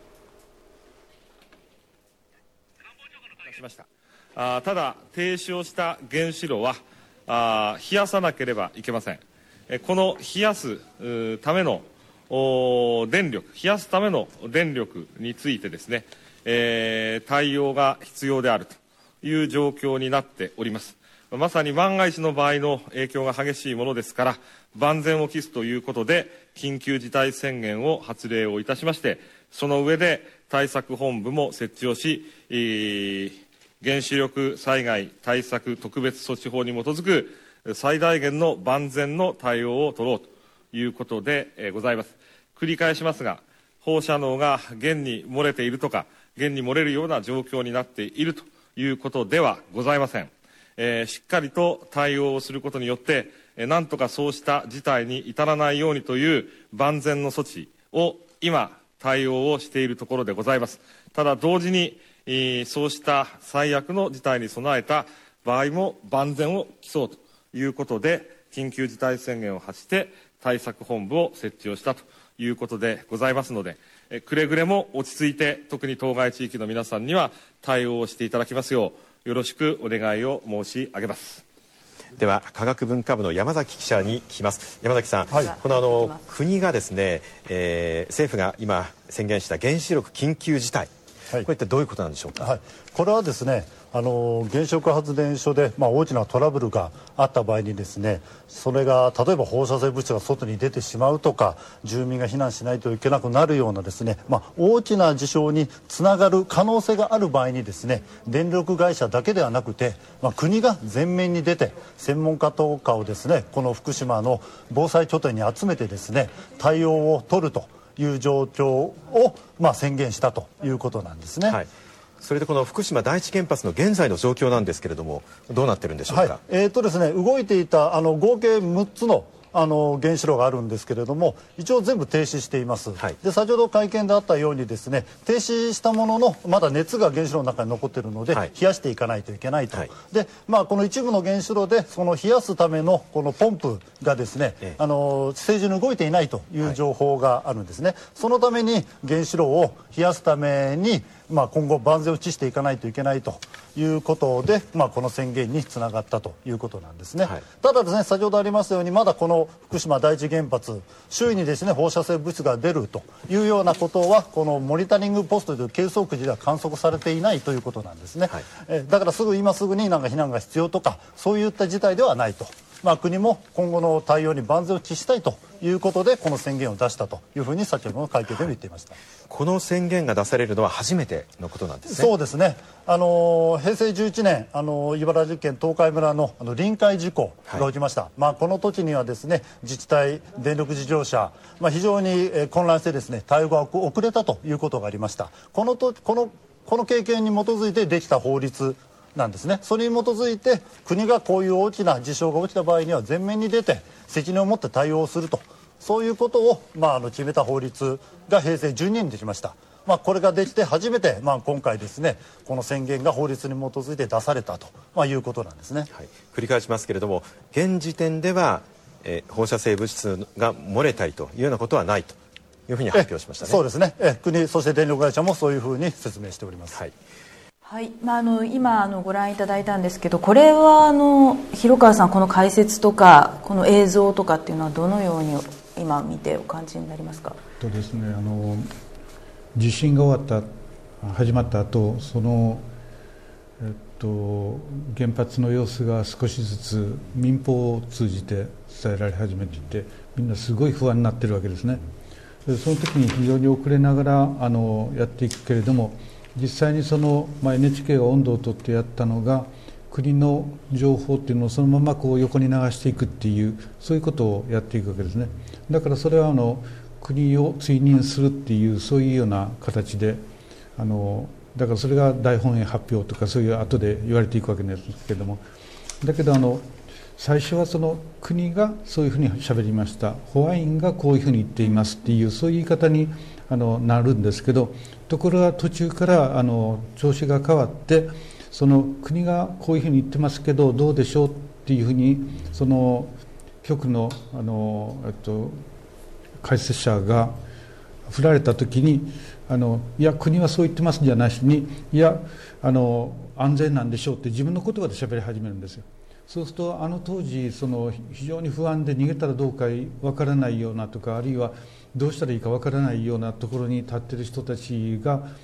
しました。あただ停止をした原子炉はあ冷やさなければいけません。えこの冷やすための電力、冷やすための電力についてですね、 えー、対応が必要であるという状況になっております。まさに万が一の場合の影響が激しいものですから、万全を期すということで緊急事態宣言を発令をいたしまして、その上で対策本部も設置をし、えー、原子力災害対策特別措置法に基づく最大限の万全の対応を取ろうということで、えー、ございます。繰り返しますが、放射能が現に漏れているとか、現に漏れるような状況になっているということではございません。えー、しっかりと対応をすることによって、えー、なんとかそうした事態に至らないようにという万全の措置を今対応をしているところでございます。ただ同時に、えー、そうした最悪の事態に備えた場合も万全を期そうということで、緊急事態宣言を発して対策本部を設置をしたということでございますので、えー、くれぐれも落ち着いて、特に当該地域の皆さんには対応をしていただきますようよろしくお願いを申し上げます。 では科学文化部の山崎記者に聞きます。山崎さん、はい、このあの国がですね、えー、政府が今宣言した原子力緊急事態、はい、これってどういうことなんでしょうか。 はい、これはですね、あの原子力発電所で、まあ、大きなトラブルがあった場合にですね、それが例えば放射性物質が外に出てしまうとか、住民が避難しないといけなくなるようなですね、まあ、大きな事象につながる可能性がある場合にですね、電力会社だけではなくて、まあ、国が前面に出て専門家とかをですね、この福島の防災拠点に集めてですね、対応を取るという状況を、まあ、宣言したということなんですね。はい、 それでこの福島第一原発の現在の状況なんですけれども、どうなってるんでしょうか。 はい、えーとですね、動いていたあの合計むっつのあの原子炉があるんですけれども、一応全部停止しています。はい、で先ほど会見であったようにですね、停止したもののまだ熱が原子炉の中に残っているので、はい、冷やしていかないといけないと。はい、で、まあ、この一部の原子炉でその冷やすためのこのポンプがですね、ええ、あの正常に動いていないという情報があるんですね。はい、そのために原子炉を冷やすために、まあ、今後万全を期していかないといけないということで、まあ、この宣言につながったということなんですね。はい、ただですね、先ほどありましたように、まだこの福島第一原発周囲にですね、放射性物質が出るというようなことは、このモニタリングポストという計測時では観測されていないということなんですね。はい、えだからすぐ今すぐになんか避難が必要とかそういった事態ではないと。まあ、国も今後の対応に万全を期したいということでこの宣言を出したというふうに先ほどの会見でも言っていました。はい、 この宣言が出されるのは初めてのことなんですね。 そうですね。あの平成じゅういちねん、あの茨城県東海村のあの臨海事故が起きました。はい、まあ、この時にはですね、自治体、電力事業者、まあ、非常に混乱してですね、対応が遅れたということがありました。このとこのこの経験に基づいてできた法律なんですね。それに基づいて国がこういう大きな事象が起きた場合には前面に出て責任を持って対応すると、そういうことを、まあ、あの決めた法律が平成じゅうにねんにできました。まあ、これができて初めて、まあ、今回ですね、この宣言が法律に基づいて出されたと、まあ、いうことなんですね。 はい、繰り返しますけれども、現時点では、えー、放射性物質が漏れたりというようなことはないというふうに発表しましたね。 そうですね。え国、そして電力会社もそういうふうに説明しております。 はい、 はい、まあ、あの今あのご覧いただいたんですけど、これはあの広川さん、この解説とかこの映像とかっていうのはどのように今見てお感じになりますか。 とですね、あの地震が終わった始まった後、その、えっと、原発の様子が少しずつ民放を通じて伝えられ始めていて、みんなすごい不安になっているわけですね。でその時に非常に遅れながらあのやっていくけれども、実際にその、まあ、エヌエイチケー が温度をとってやったのが、国の情報っていうのをそのままこう横に流していくっていう、そういうことをやっていくわけですね。だからそれはあの国を追認するっていう、そういうような形で、あのだからそれが大本営発表とかそういう後で言われていくわけですけれども、だけどあの最初はその国がそういうふうに喋りました、保安院がこういうふうに言っていますっていう、そういう言い方にあのなるんですけど、ところが途中からあの調子が変わって、その国がこういうふうに言ってますけどどうでしょうっていうふうに、その局のあの、えっと、解説者が振られたときに、あのいや国はそう言ってますじゃないしに、いやあの安全なんでしょうって自分の言葉で喋り始めるんですよ。そうするとあの当時その非常に不安で逃げたらどうかわからないようなとか、あるいはどうしたらいいかわからないようなところに立っている人たちが、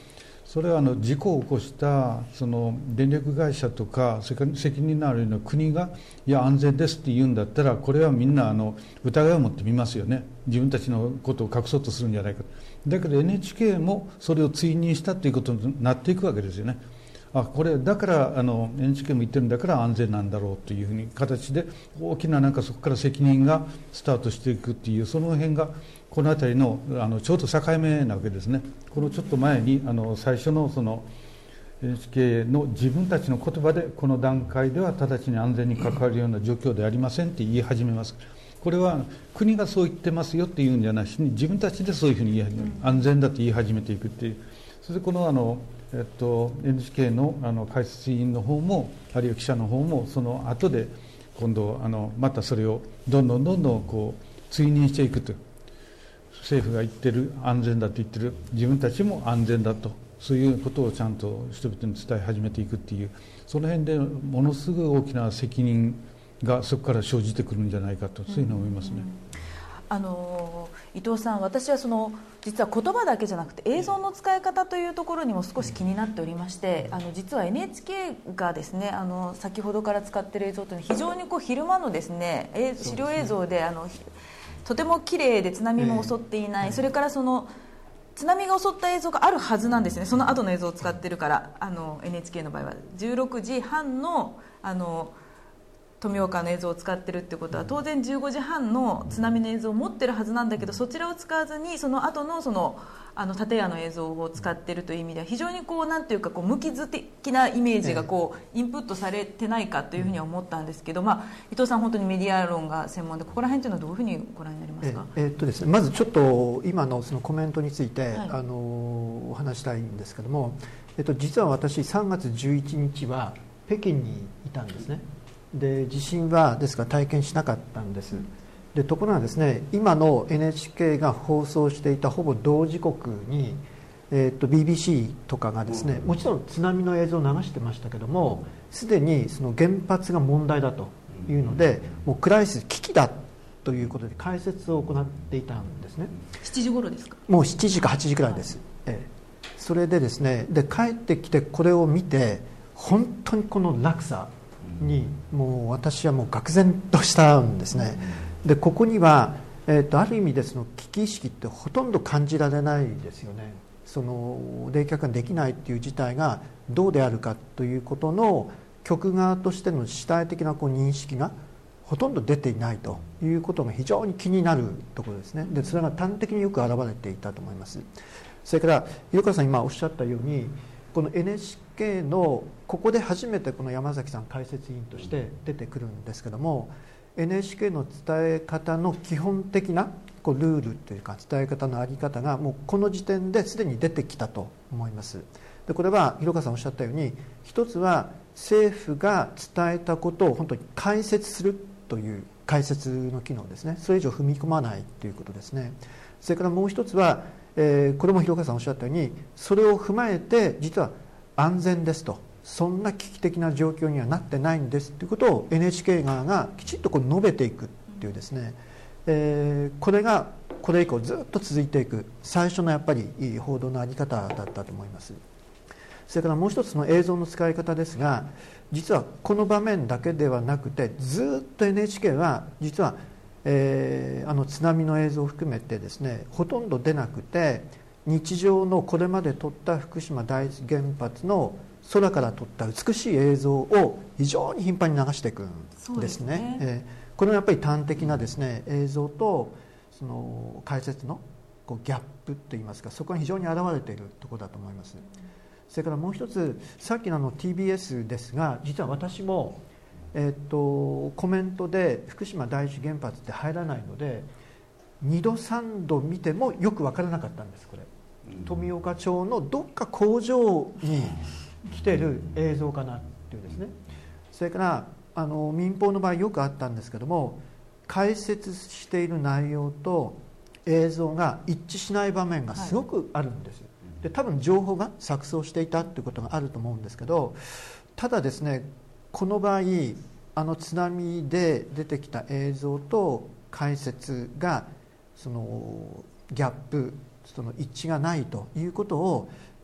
それはあの事故を起こしたその電力会社とかそれから責任のあるような国がいや安全ですって言うんだったら、これはみんなあの疑いを持ってみますよね。自分たちのことを隠そうとするんじゃないか。だけど エヌエイチケー もそれを追認したということになっていくわけですよね。あ、これだからあの エヌエイチケー も言ってるんだから安全なんだろうというふうに形で大きななんかそこから責任がスタートしていくっていう、その辺がこの辺りのあのちょうど境目なわけですね。このちょっと前にあの最初のその エヌエイチケー の自分たちの言葉でこの段階では直ちに安全に関わるような状況ではありませんって言い始めます。これは国がそう言ってますよっていうんじゃなしに、自分たちでそういうふうに言い始める、安全だと言い始めていくっていう。それでこのあのえっと、エヌエイチケー の, あの解説委員の方もあるいは記者の方もその後で今度あのまたそれをどんどんどんどんこう追認していくと、政府が言ってる安全だと言ってる、自分たちも安全だと、そういうことをちゃんと人々に伝え始めていくっていう、その辺でものすごい大きな責任がそこから生じてくるんじゃないかと、そういうふうに思いますね。 あの伊藤さん、私はその実は言葉だけじゃなくて映像の使い方というところにも少し気になっておりまして、あの実は エヌエイチケー がですね、あの先ほどから使っている映像というのは非常にこう昼間のですね資料映像で、あのとても綺麗で津波も襲っていない、えー、それからその津波が襲った映像があるはずなんですね。その後の映像を使ってるから、あの エヌエイチケー の場合はじゅうろくじはんのあの富岡の映像を使ってるってことは当然じゅうごじはんの津波の映像を持ってるはずなんだけど、そちらを使わずにその後のそのあの建屋の映像を使ってるという意味では非常にこうなんていうかこう無傷的なイメージがこうインプットされてないかというふうには思ったんですけど、まあ、伊藤さん本当にメディア論が専門で、ここら辺というのはどういうふうにご覧になりますか。 ええーっとですね、まずちょっと今のそのコメントについて、はい、あのお話したいんですけども、えっと、実は私さんがつじゅういちにちは北京にいたんですね。で地震はですから体験しなかったんです。でところがですね、今の エヌエイチケー が放送していたほぼ同時刻に、えー、と ビービーシー とかがですね、もちろん津波の映像を流してましたけども、すでにその原発が問題だというので、もうクライシス危機だということで解説を行っていたんですね。 しちじ頃ですか。 もうしちじかはちじくらいです、はい。ええ、それでですね、で帰ってきてこれを見て本当にこの落差にもう私はもう愕然としたんですね。でここには、えー、とある意味でその危機意識ってほとんど感じられないですよね。その冷却ができないっていう事態がどうであるかということの局側としての主体的なこう認識がほとんど出ていないということが非常に気になるところですね。でそれが端的によく表れていたと思います。それから広川さん今おっしゃったように、この エヌエイチケー のここで初めてこの山崎さん解説委員として出てくるんですけども、 エヌエイチケー の伝え方の基本的なこうルールというか伝え方の在り方がもうこの時点ですでに出てきたと思います。でこれは広川さんおっしゃったように、一つは政府が伝えたことを本当に解説するという解説の機能ですね。それ以上踏み込まないということですね。それからもう一つは、えー、これも広川さんおっしゃったように、それを踏まえて実は安全ですと、そんな危機的な状況にはなってないんですということを エヌエイチケー 側がきちっとこう述べていくというですね、えー、これがこれ以降ずっと続いていく最初のやっぱり報道の在り方だったと思います。それからもう一つの映像の使い方ですが、実はこの場面だけではなくてずっと エヌエイチケー は実は、えー、あの津波の映像を含めてですね、ほとんど出なくて、日常のこれまで撮った福島第一原発の空から撮った美しい映像を非常に頻繁に流していくんですね。 そうですね、 えー、これはやっぱり端的なですね映像とその解説のこうギャップといいますか、そこが非常に表れているところだと思います。それからもう一つ、さっきのあの ティービーエス ですが、実は私も、えー、っとコメントで福島第一原発って入らないのでにどさんど見てもよく分からなかったんです。これ富岡町のどっか工場に来てる映像かなっていうですね。それからあの民放の場合よくあったんですけども、解説している内容と映像が一致しない場面がすごくあるんです、はい、で多分情報が錯綜していたっていうことがあると思うんですけど、ただですね、この場合あの津波で出てきた映像と解説がそのギャップ、その一致がないということを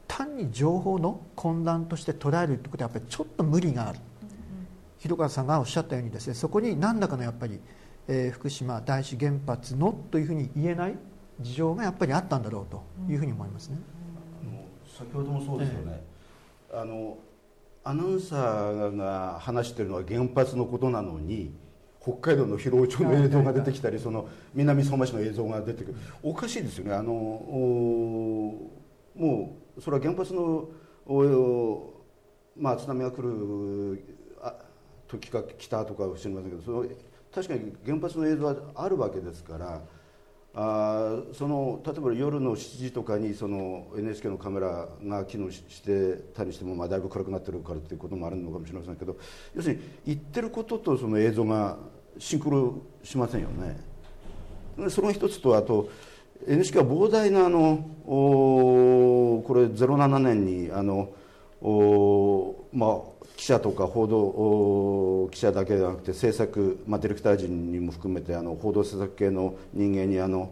単に情報の混乱として捉えるということはやっぱりちょっと無理がある、うんうん、広川さんがおっしゃったようにですね、そこに何らかのやっぱり、えー、福島第一原発のというふうに言えない事情がやっぱりあったんだろうというふうに思いますね、 うんうん、先ほどもそうですよね、えー、あのアナウンサーが話しているのは原発のことなのに北海道の広尾町の映像が出てきたり、その南相馬市の映像が出てくる、おかしいですよね。あのもうそれは原発の、まあ、津波が来る時が来たとかは知りませんけど、その確かに原発の映像はあるわけですから、あその例えば夜のしちじとかにその エヌエイチケー のカメラが機能してたりしても、まあ、だいぶ暗くなってるからということもあるのかもしれませんけど、要するに言ってることとその映像がシンクロしませんよね。その一つと、あと エヌエイチケー は膨大なあのこれゼロななねんにあのまあ記者とか報道記者だけではなくて制作、まあ、ディレクター陣にも含めてあの報道制作系の人間にあの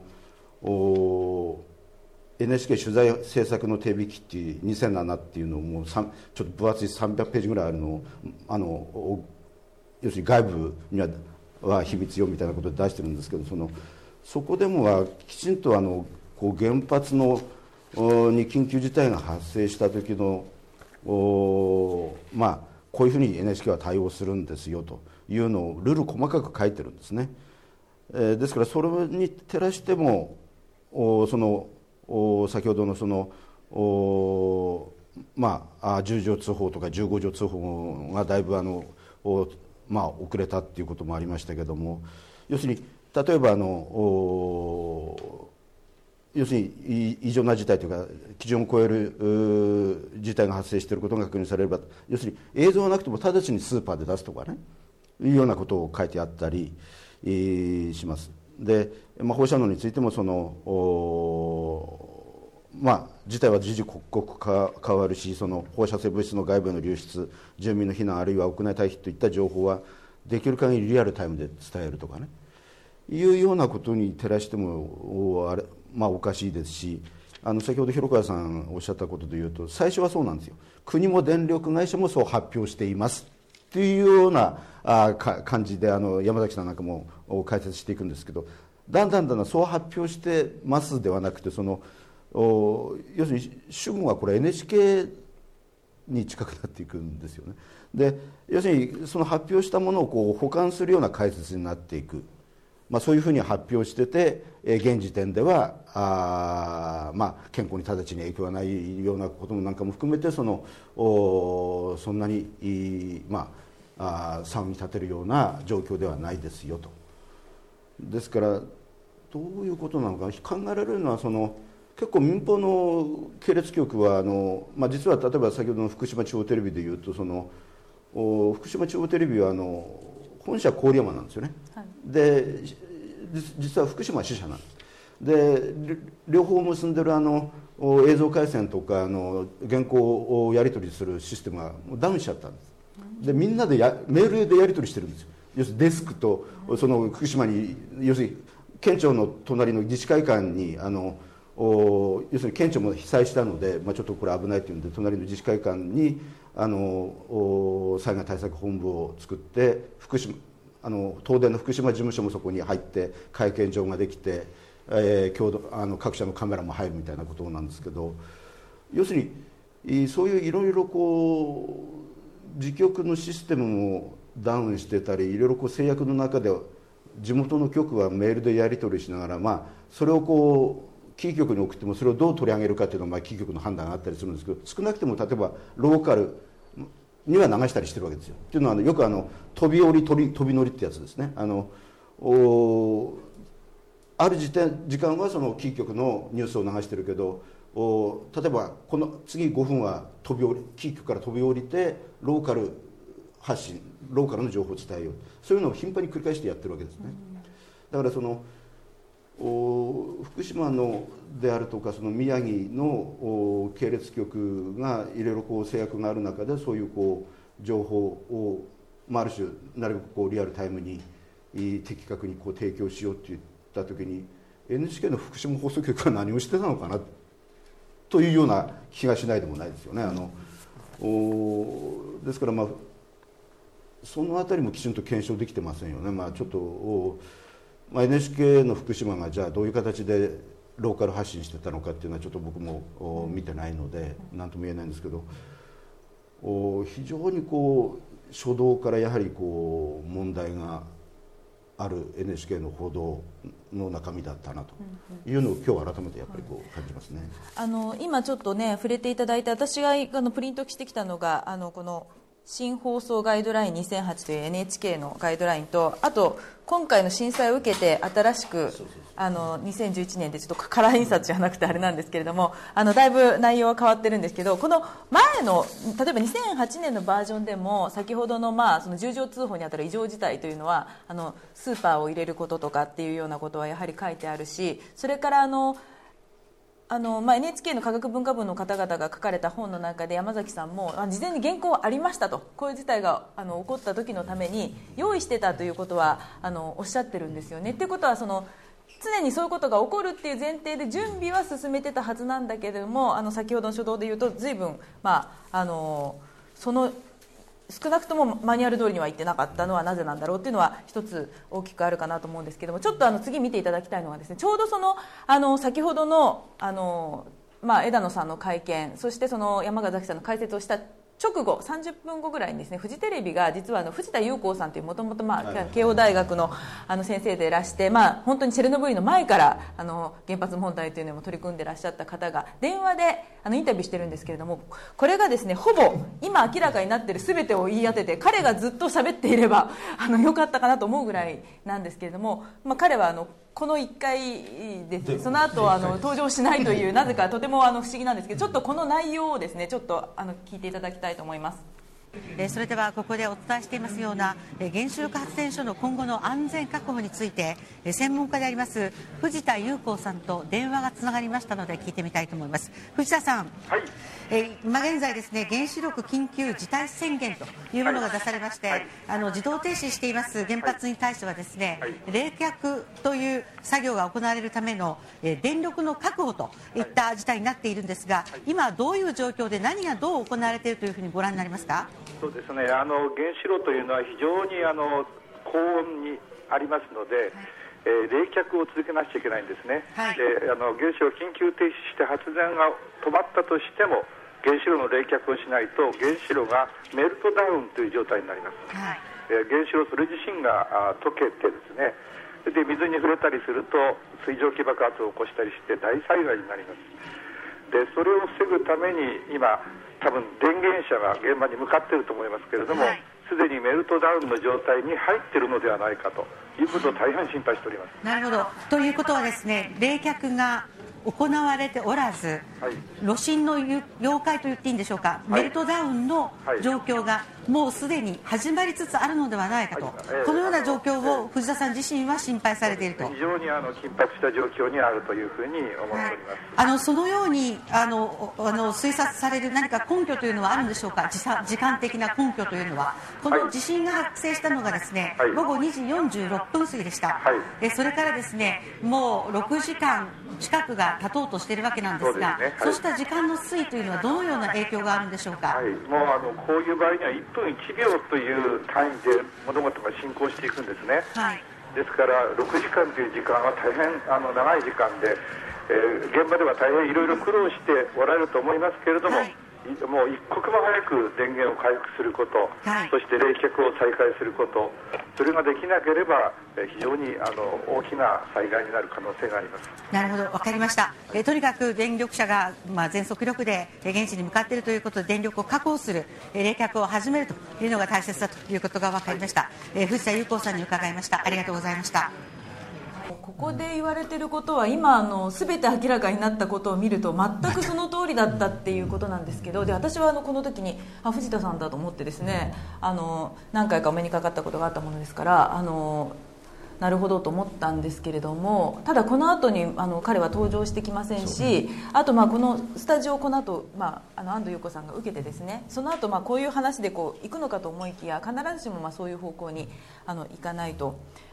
エヌエイチケー 取材制作の手引きっていうにせんななっていうのをもうちょっと分厚いさんびゃくページぐらいあるのをあの要するに外部にはは秘密よみたいなことで出してるんですけど、そのそこでもはきちんとあのこう原発のに緊急事態が発生した時のおまあこういうふうに エヌエイチケー は対応するんですよというのをルール細かく書いてるんですね、えー、ですからそれに照らしてもおそのお先ほどのそのおまあじゅうじょう通報とかじゅうごじょう通報がだいぶあのおまあ、遅れたっていうこともありましたけども、要するに例えばあの要するに異常な事態というか基準を超える事態が発生していることが確認されれば、要するに映像がなくても直ちにスーパーで出すとかねいうようなことを書いてあったりします。で、まあ、放射能についてもそのまあ、事態は時々刻々変わるし、その放射性物質の外部への流出、住民の避難あるいは屋内退避といった情報はできる限りリアルタイムで伝えるとかねいうようなことに照らしてもあれ、まあ、おかしいですし、あの先ほど広川さんおっしゃったことでいうと、最初はそうなんですよ。国も電力会社もそう発表していますというようなあか感じであの山崎さんなんかも解説していくんですけど、だんだんだんだんそう発表してますではなくて、そのお要するに主語はこれ エヌエイチケー に近くなっていくんですよね。で要するにその発表したものをこう補完するような解説になっていく、まあ、そういうふうに発表してて、え現時点ではあ、まあ、健康に直ちに影響がないようなことなんかも含めてそのおそんなにい、まあ、あ騒ぎ立てるような状況ではないですよと。ですからどういうことなのか考えられるのは、その結構民放の系列局はあの、まあ、実は例えば先ほどの福島中央テレビでいうと、その福島中央テレビはあの本社郡山なんですよね、はい、で実は福島は支社なんです。で両方結んでるあの映像回線とかあの原稿をやり取りするシステムがダウンしちゃったんです。でみんなでやメールでやり取りしてるんですよ。要するにデスクとその福島に、要するに県庁の隣の自治会館にあのお要するに県庁も被災したので、まあ、ちょっとこれ危ないというんで隣の自治会館にあの災害対策本部を作って、福島あの東電の福島事務所もそこに入って会見場ができて、えー、共同あの各社のカメラも入るみたいなことなんですけど、要するにそういういろいろこう自局のシステムをダウンしてたり、いろいろこう制約の中で地元の局はメールでやり取りしながら、まあ、それをこうキー局に送ってもそれをどう取り上げるかというのは、まあ、キー局の判断があったりするんですけど、少なくても例えばローカルには流したりしてるわけですよ。というのはよくあの飛び降り飛び飛び乗りってやつですね。あのおある時点時間はそのキー局のニュースを流してるけど、お例えばこの次ごふんは飛び降りキー局から飛び降りてローカル発信ローカルの情報を伝えよう、そういうのを頻繁に繰り返してやってるわけですね。だからその福島のであるとかその宮城の系列局がいろいろこう制約がある中で、そういうこう情報を、まあ、ある種なるべくこうリアルタイムに的確にこう提供しようっていった時に エヌエイチケー の福島放送局は何をしてたのかなというような気がしないでもないですよね。あのですから、まあ、そのあたりもきちんと検証できてませんよね。まあ、ちょっと、まあ、エヌエイチケー の福島がじゃあどういう形でローカル発信してたのかっていうのはちょっと僕も見てないので何とも言えないんですけど、非常にこう初動からやはりこう問題がある エヌエイチケー の報道の中身だったなというのを今日改めてやっぱりこう感じますね。 あの今ちょっとね触れていただいて、私があのプリントしてきたのがあのこの新放送ガイドラインにせんはちという エヌエイチケー のガイドラインと、あと今回の震災を受けて新しくあのにせんじゅういちねんでちょっとカラー印刷じゃなくてあれなんですけれども、あのだいぶ内容は変わってるんですけど、この前の例えばにせんはちねんのバージョンでも先ほどのまあその重症通報にあたる異常事態というのはあのスーパーを入れることとかっていうようなことはやはり書いてあるし、それからあのあのまあ、エヌエイチケー の科学文化部の方々が書かれた本の中で山崎さんも事前に原稿はありましたと、こういう事態があの起こった時のために用意してたということはあのおっしゃってるんですよね。ということはその常にそういうことが起こるっていう前提で準備は進めてたはずなんだけれども、あの先ほどの初動で言うと随分、まあ、あのその少なくともマニュアル通りには言ってなかったのはなぜなんだろうっていうのは一つ大きくあるかなと思うんですけども、ちょっとあの次見ていただきたいのはですね、ちょうどそのあの先ほどのあの、まあ、枝野さんの会見、そしてその山崎さんの解説をした直後さんじゅっぷんごぐらいにですね、フジテレビが実はあの藤田裕子さんというもともと慶応大学のあの先生でいらして、まあ、本当にチェルノブイリの前からあの原発問題というのも取り組んでいらっしゃった方が電話であのインタビューしてるんですけれども、これがですねほぼ今明らかになっている全てを言い当てて、彼がずっと喋っていればあのよかったかなと思うぐらいなんですけれども、まあ、彼はあのこのいっかいですね、その後あの登場しないというなぜかとてもあの不思議なんですけど、ちょっとこの内容をですねちょっとあの聞いていただきたいと思います。 えー、それではここでお伝えしていますような、えー、原子力発電所の今後の安全確保について、えー、専門家であります藤田裕子さんと電話がつながりましたので聞いてみたいと思います。藤田さん、 はい、 えー、今現在ですね、原子力緊急事態宣言というものが出されまして、はいはい、あの自動停止しています原発に対してはですね、はい、冷却という作業が行われるための、えー、電力の確保といった事態になっているんですが、はい、今どういう状況で何がどう行われているというふうにご覧になりますか。 そうですね、あの原子炉というのは非常にあの高温にありますので、はい、えー、冷却を続けなくちゃいけないんですね。はい、であの原子炉を緊急停止して発電が止まったとしても原子炉の冷却をしないと原子炉がメルトダウンという状態になります。はい、えー、原子炉それ自身があ溶けてですね、で水に触れたりすると水蒸気爆発を起こしたりして大災害になります。でそれを防ぐために今多分電源車が現場に向かっていると思いますけれども、すで、はい、にメルトダウンの状態に入っているのではないかということを大変心配しております。 なるほど。ということはですね、冷却が行われておらず、はい、炉心の溶解と言っていいんでしょうか、はい、メルトダウンの状況がもうすでに始まりつつあるのではないかと、はい、えー、このような状況を藤田さん自身は心配されていると。 非常にあの緊迫した状況にあるというふうに思っております。はい、 あのそのようにあのあの推察される何か根拠というのはあるんでしょうか。時差時間的な根拠というのは、この地震が発生したのがですね、はい、午後にじよんじゅうろっぷん過ぎでした。はい、えそれからですねもうろくじかん近くが経とうとしているわけなんですが、そうですね、はい、そうした時間の推移というのはどのような影響があるんでしょうか。 はい、もうあのこういう場合にはいっぷんいちびょうという単位で物事が進行していくんですね。はい、ですからろくじかんという時間は大変あの長い時間で、えー、現場では大変いろいろ苦労しておられると思いますけれども、はい、もう一刻も早く電源を回復すること、はい、そして冷却を再開すること、それができなければ非常にあの大きな災害になる可能性があります。 なるほど、分かりました。えとにかく電力車が、まあ、全速力で現地に向かっているということで電力を確保する、え冷却を始めるというのが大切だということが分かりました。え藤田裕子さんに伺いました。ありがとうございました。 ここで言われていることは今あの全て明らかになったことを見ると全くその通りだったっていうことなんですけど、で私はあのこの時にあ藤田さんだと思ってですね、あの何回かお目にかかったことがあったものですから、あのなるほどと思ったんですけれども、ただこの後にあの彼は登場してきませんし、あとまあこのスタジオをこの後、まあ、あの安藤優子さんが受けてですね、その後まあこういう話でこう行くのかと思いきや必ずしもまあそういう方向にあの行かないと。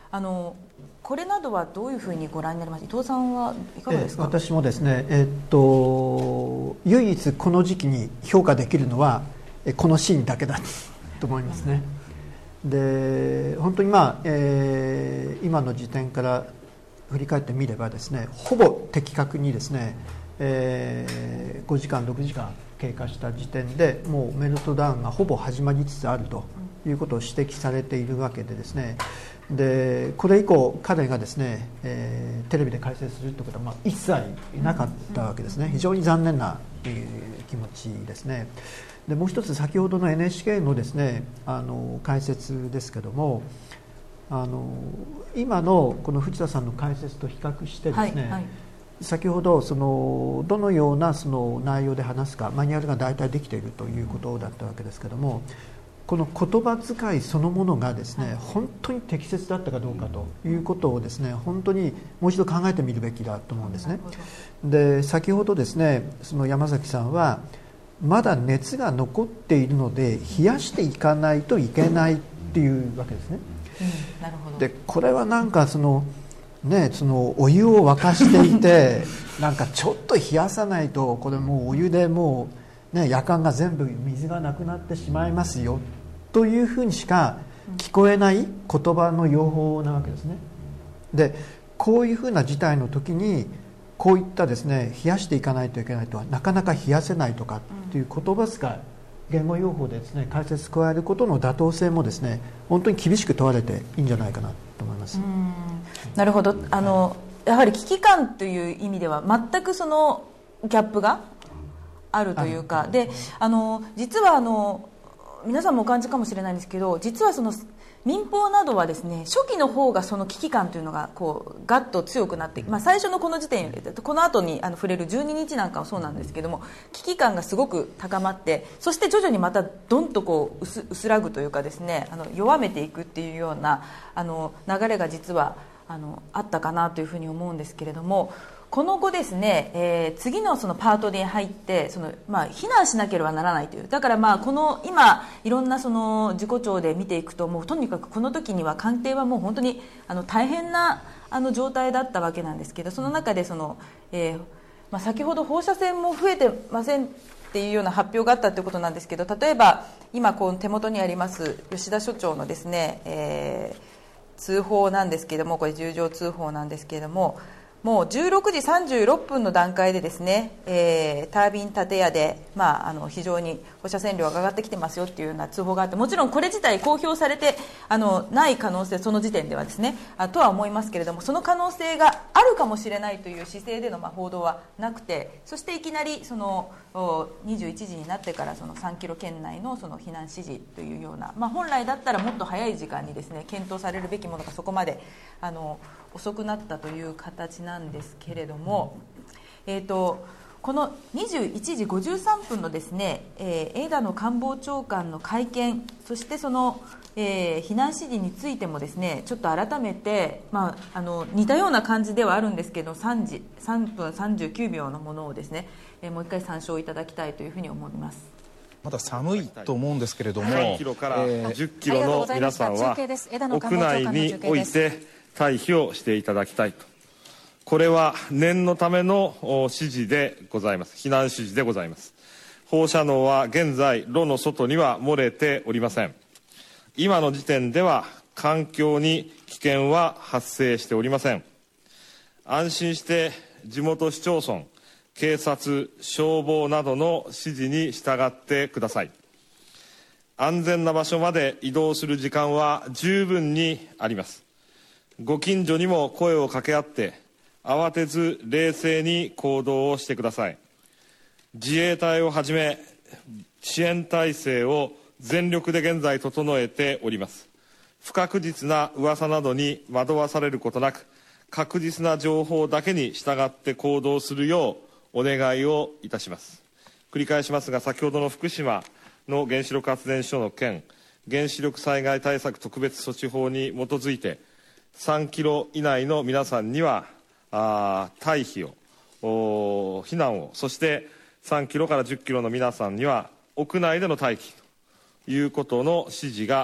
あのこれなどはどういうふうにご覧になりますか。伊藤さんはいかがですか。 え私もですね、えっと唯一この時期に評価できるのはこのシーンだけだと思いますね。で本当に、まあえー、今の時点から振り返ってみればですね、ほぼ的確にですね、えー、ごじかんろくじかん経過した時点でもうメルトダウンがほぼ始まりつつあるということを指摘されているわけでですね、でこれ以降彼がですね、えー、テレビで解説するということは、まあ、一切なかったわけですね。非常に残念な、えー、気持ちですね。でもう一つ先ほどの エヌエイチケー のですね、あの解説ですけども、あの今のこの藤田さんの解説と比較してですね、はいはい、先ほどそのどのようなその内容で話すかマニュアルが大体できているということだったわけですけども、この言葉遣いそのものがですね、本当に適切だったかどうかということをですね、本当にもう一度考えてみるべきだと思うんですね。で先ほどですね、その山崎さんはまだ熱が残っているので冷やしていかないといけないっていうわけですね。 うん、なるほど。 でこれはなんかそのね、そのお湯を沸かしていてなんかちょっと冷やさないとこれもうお湯でもう、ね、夜間が全部水がなくなってしまいますよというふうにしか聞こえない言葉の用法なわけですね。でこういうふうな事態の時にこういったですね、冷やしていかないといけないとはなかなか冷やせないとかっていう言葉遣い、言語用法でですね解説加えることの妥当性もですね本当に厳しく問われていいんじゃないかなと思います。 うん、なるほど。あのやはり危機感という意味では全くそのギャップがあるというか、であの実はあの皆さんもお感じかもしれないんですけど、実はその民放などはですね、初期の方がその危機感というのがこうガッと強くなって、まあ、最初のこの時点よりこの後にあの触れるじゅうににちなんかはそうなんですけども、危機感がすごく高まって、そして徐々にまたどんとこう薄、薄らぐというかですね、あの弱めていくっていうようなあの流れが実はあのあったかなというふうに思うんですけれども、この後ですね、えー、次のそのパートに入ってその、まあ、避難しなければならないという、だからまあこの今いろんなその事故調で見ていくと、もうとにかくこの時には官邸はもう本当にあの大変なあの状態だったわけなんですけど、その中でその、えーまあ、先ほど放射線も増えてませんっていうような発表があったということなんですけど、例えば今こう手元にあります吉田所長のですね、えー、通報なんですけれども、これ重症通報なんですけれども、もうじゅうろくじさんじゅうろっぷんの段階でですね、えー、タービン建屋で、まあ、あの非常に放射線量が上がってきてますよっていうような通報があって、もちろんこれ自体公表されてあのない可能性、その時点ではですねあとは思いますけれども、その可能性があるかもしれないという姿勢での、まあ、報道はなくて、そしていきなりそのにじゅういちじになってからそのさんキロ圏内のその避難指示というような、まあ、本来だったらもっと早い時間にですね検討されるべきものがそこまであの遅くなったという形なんですけれども、えーと、このにじゅういちじごじゅうさんぷんのですね、えー、枝野官房長官の会見、そしてその、えー、避難指示についてもですねちょっと改めて、まあ、あの似たような感じではあるんですけどさんじさんぷんさんじゅうきゅうびょうのものをですね、えー、もう一回参照いただきたいというふうに思います。 まだ寒いと思うんですけれども、 さんキロからじゅっキロの皆さんは屋内において退避をしていただきたいと、これは念のための指示でございます。避難指示でございます。放射能は現在炉の外には漏れておりません。今の時点では環境に危険は発生しておりません。安心して地元市町村、警察、消防などの指示に従ってください。安全な場所まで移動する時間は十分にあります。ご近所にも声を掛け合って慌てず冷静に行動をしてください。自衛隊をはじめ支援体制を全力で現在整えております。不確実な噂などに惑わされることなく、確実な情報だけに従って行動するようお願いをいたします。繰り返しますが、先ほどの福島の原子力発電所の件、原子力災害対策特別措置法に基づいてさんキロ以内の皆さんにはあ退避を避難を、そしてさんキロからじゅっキロの皆さんには屋内での待機ということの指示が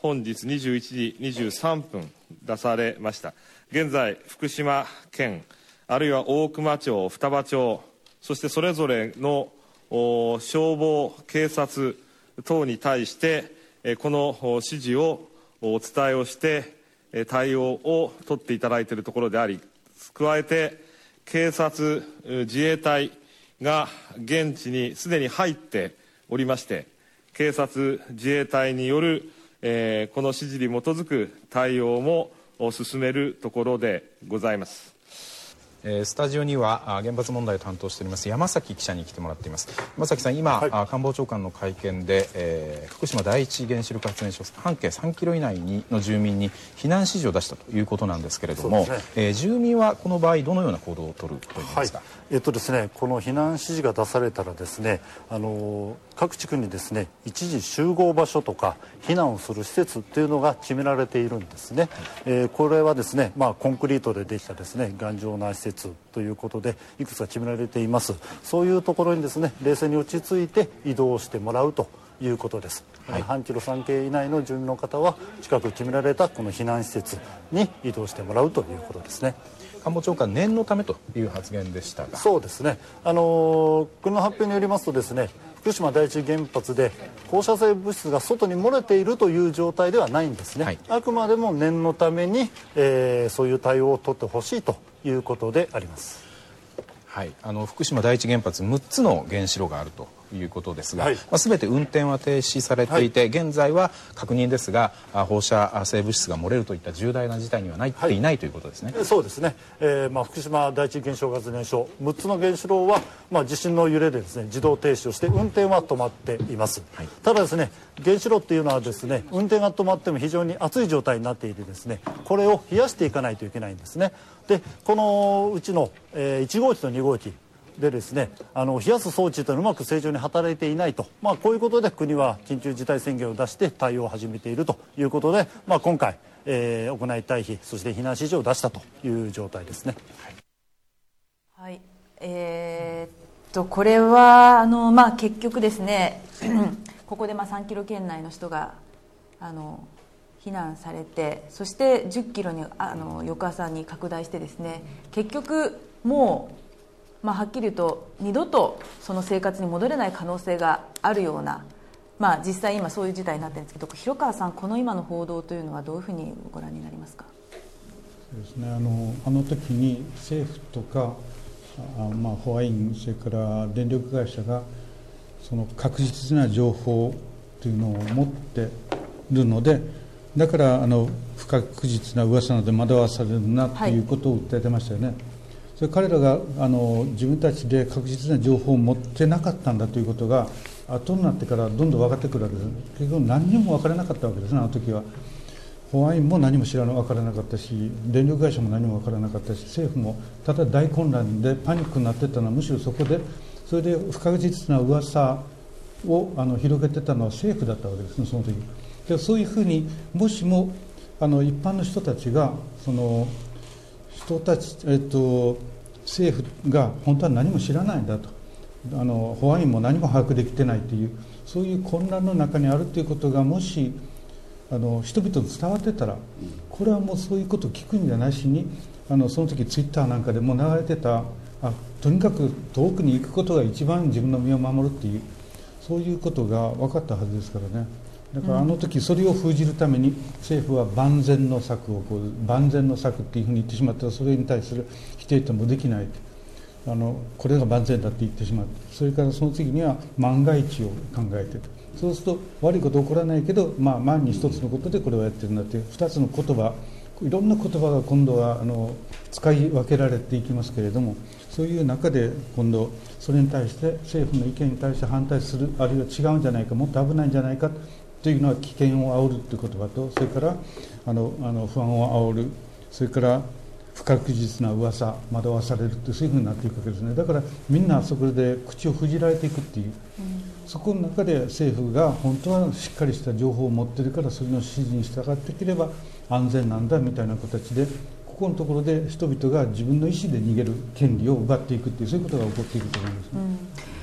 本日にじゅういちじにじゅうさんぷん出されました。現在、福島県あるいは大熊町、双葉町、そしてそれぞれの消防、警察等に対してこの指示をお伝えをして対応を取っていただいているところであり、加えて警察、自衛隊が現地にすでに入っておりまして、警察、自衛隊による、えー、この指示に基づく対応も進めるところでございます。 スタジオには原発問題を担当しております山崎記者に来てもらっています。山崎さん、今、はい、官房長官の会見で、えー、福島第一原子力発電所半径さんキロ以内にの住民に避難指示を出したということなんですけれども、ねえー、住民はこの場合どのような行動を取ると思いますか。はい、 えっとですね、この避難指示が出されたらですね、あの各地区にですね一時集合場所とか避難をする施設というのが決められているんですね。えー、これはですね、まあ、コンクリートでできたですね頑丈な施設ということでいくつか決められています。そういうところにですね冷静に落ち着いて移動してもらうということです。はい、半キロさんけい以内の住民の方は近く決められたこの避難施設に移動してもらうということですね。 官房長官、念のためという発言でしたが、 そうですね、あの国の発表によりますとですね、福島第一原発で放射性物質が外に漏れているという状態ではないんですね。はい、あくまでも念のために、えー、そういう対応を取ってほしいということであります。 はい、あの福島第一原発むっつの原子炉があるということですが、はい、まあ、全て運転は停止されていて、はい、現在は確認ですが放射性物質が漏れるといった重大な事態にはなっていない、はい、ということですね。 そうですね、えーまあ、福島第一原子力発電所むっつの原子炉は、まあ、地震の揺れでですね自動停止をして運転は止まっています。はい、ただですね、原子炉っていうのはですね運転が止まっても非常に熱い状態になっていてですね、これを冷やしていかないといけないんですね。でこのうちの、えー、いち号機とに号機でですね、あの冷やす装置というのはうまく正常に働いていないと、まあ、こういうことで国は緊急事態宣言を出して対応を始めているということで、まあ、今回、えー、行い退避そして避難指示を出したという状態ですね。 はい、えー、っとこれはあの、まあ、結局ですねここでまあさんキロ圏内の人があの避難されて、そしてじゅっキロにあの翌朝に拡大してですね、結局もう、まあ、はっきり言うと二度とその生活に戻れない可能性があるような、まあ、実際今そういう事態になってるんですけど、広川さん、この今の報道というのはどういうふうにご覧になりますか。 そうですね、あのあの時に政府とかあ、まあ、ホアイン、それから電力会社がその確実な情報というのを持っているので、だからあの不確実な噂などで惑わされるなということを訴えてましたよね。はい、それ彼らがあの自分たちで確実な情報を持ってなかったんだということが後になってからどんどん分かってくるわけです。結局何にも分からなかったわけですね。あの時はホアインも何も知らな分からなかったし、電力会社も何も分からなかったし、政府もただ大混乱でパニックになっていたのはむしろそこでそれで不確実な噂をあの広げてたのは政府だったわけですね、その時で。そういうふうにもしもあの一般の人たちがその人たち、えっと、政府が本当は何も知らないんだと、あのホアインも何も把握できてないという、そういう混乱の中にあるということがもしあの人々に伝わってたら、これはもうそういうことを聞くんじゃなしに、あのその時ツイッターなんかでも流れてた、あとにかく遠くに行くことが一番自分の身を守るっていう、そういうことが分かったはずですからね。だからあの時それを封じるために政府は万全の策をこう万全の策っていうふうに言ってしまったら、それに対する否定ともできない、あのこれが万全だって言ってしまう。それからその次には万が一を考えてる。そうすると悪いこと起こらないけど、まあ、万に一つのことでこれをやってるんだっていうふたつの言葉、いろんな言葉が今度はあの使い分けられていきますけれども、そういう中で今度それに対して政府の意見に対して反対する、あるいは違うんじゃないか、もっと危ないんじゃないかというのは危険を煽るという言葉と、それからあのあの不安を煽る、それから不確実な噂、惑わされるって、そういうふうになっていくわけですね。だからみんなそこで口を封じられていくっていう、うん、そこの中で政府が本当はしっかりした情報を持っているから、それの指示に従っていければ安全なんだみたいな形で、ここのところで人々が自分の意思で逃げる権利を奪っていくっていう、そういうことが起こっていくと思いますね。 うん、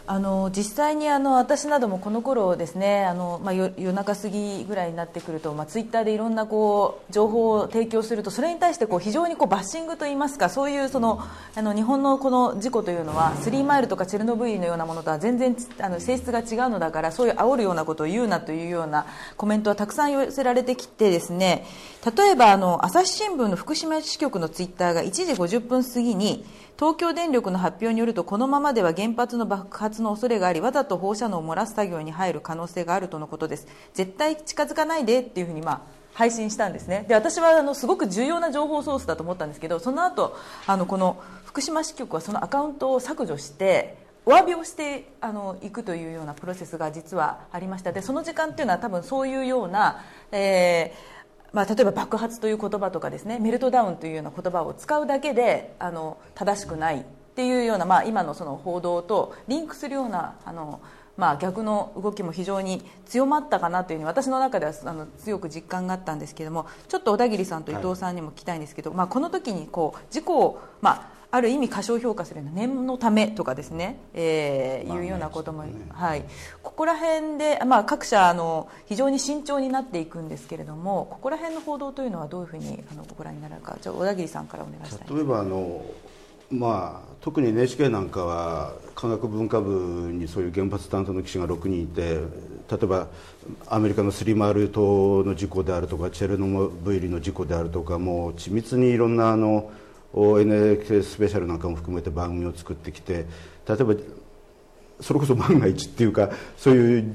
あの実際にあの私などもこの頃ですね、あの、まあ、夜中過ぎぐらいになってくると、まあ、ツイッターでいろんなこう情報を提供すると、それに対してこう非常にこうバッシングといいますか、そういうそのあの日本のこの事故というのはスリーマイルとかチェルノブイリのようなものとは全然あの性質が違うのだから、そういう煽るようなことを言うなというようなコメントはたくさん寄せられてきてですね、例えばあの朝日新聞の福島支局のツイッターがいちじごじゅっぷん過ぎに、東京電力の発表によると、このままでは原発の爆発の恐れがあり、わざと放射能を漏らす作業に入る可能性があるとのことです。絶対近づかないでっていうふうにまあ配信したんですね。で、私はあのすごく重要な情報ソースだと思ったんですけど、その後あのこの福島支局はそのアカウントを削除してお詫びをしてあのいくというようなプロセスが実はありました。で、その時間っていうのは多分そういうような、えーまあ、例えば爆発という言葉とかですね、メルトダウンというような言葉を使うだけであの正しくないっていうような、まあ、今のその報道とリンクするようなあの、まあ、逆の動きも非常に強まったかなというふうに私の中ではあの強く実感があったんですけれども、ちょっと小田切さんと伊藤さんにも聞きたいんですけど、はい、まあ、この時にこう事故を、まあある意味過小評価するような念のためとかですね、えー、いうようなことも、ね、はい、ここら辺で、まあ、各社あの非常に慎重になっていくんですけれども、ここら辺の報道というのはどういうふうにあのご覧になるか、じゃあ小田切さんからお願いしたい。 例えばあの、まあ、特に エヌエイチケー なんかは科学文化部にそういう原発担当の記者がろくにんいて、例えばアメリカのスリマール島の事故であるとかチェルノブイリの事故であるとか、もう緻密にいろんなあのエヌエイチケー スペシャルなんかも含めて番組を作ってきて、例えばそれこそ万が一っていうか、そう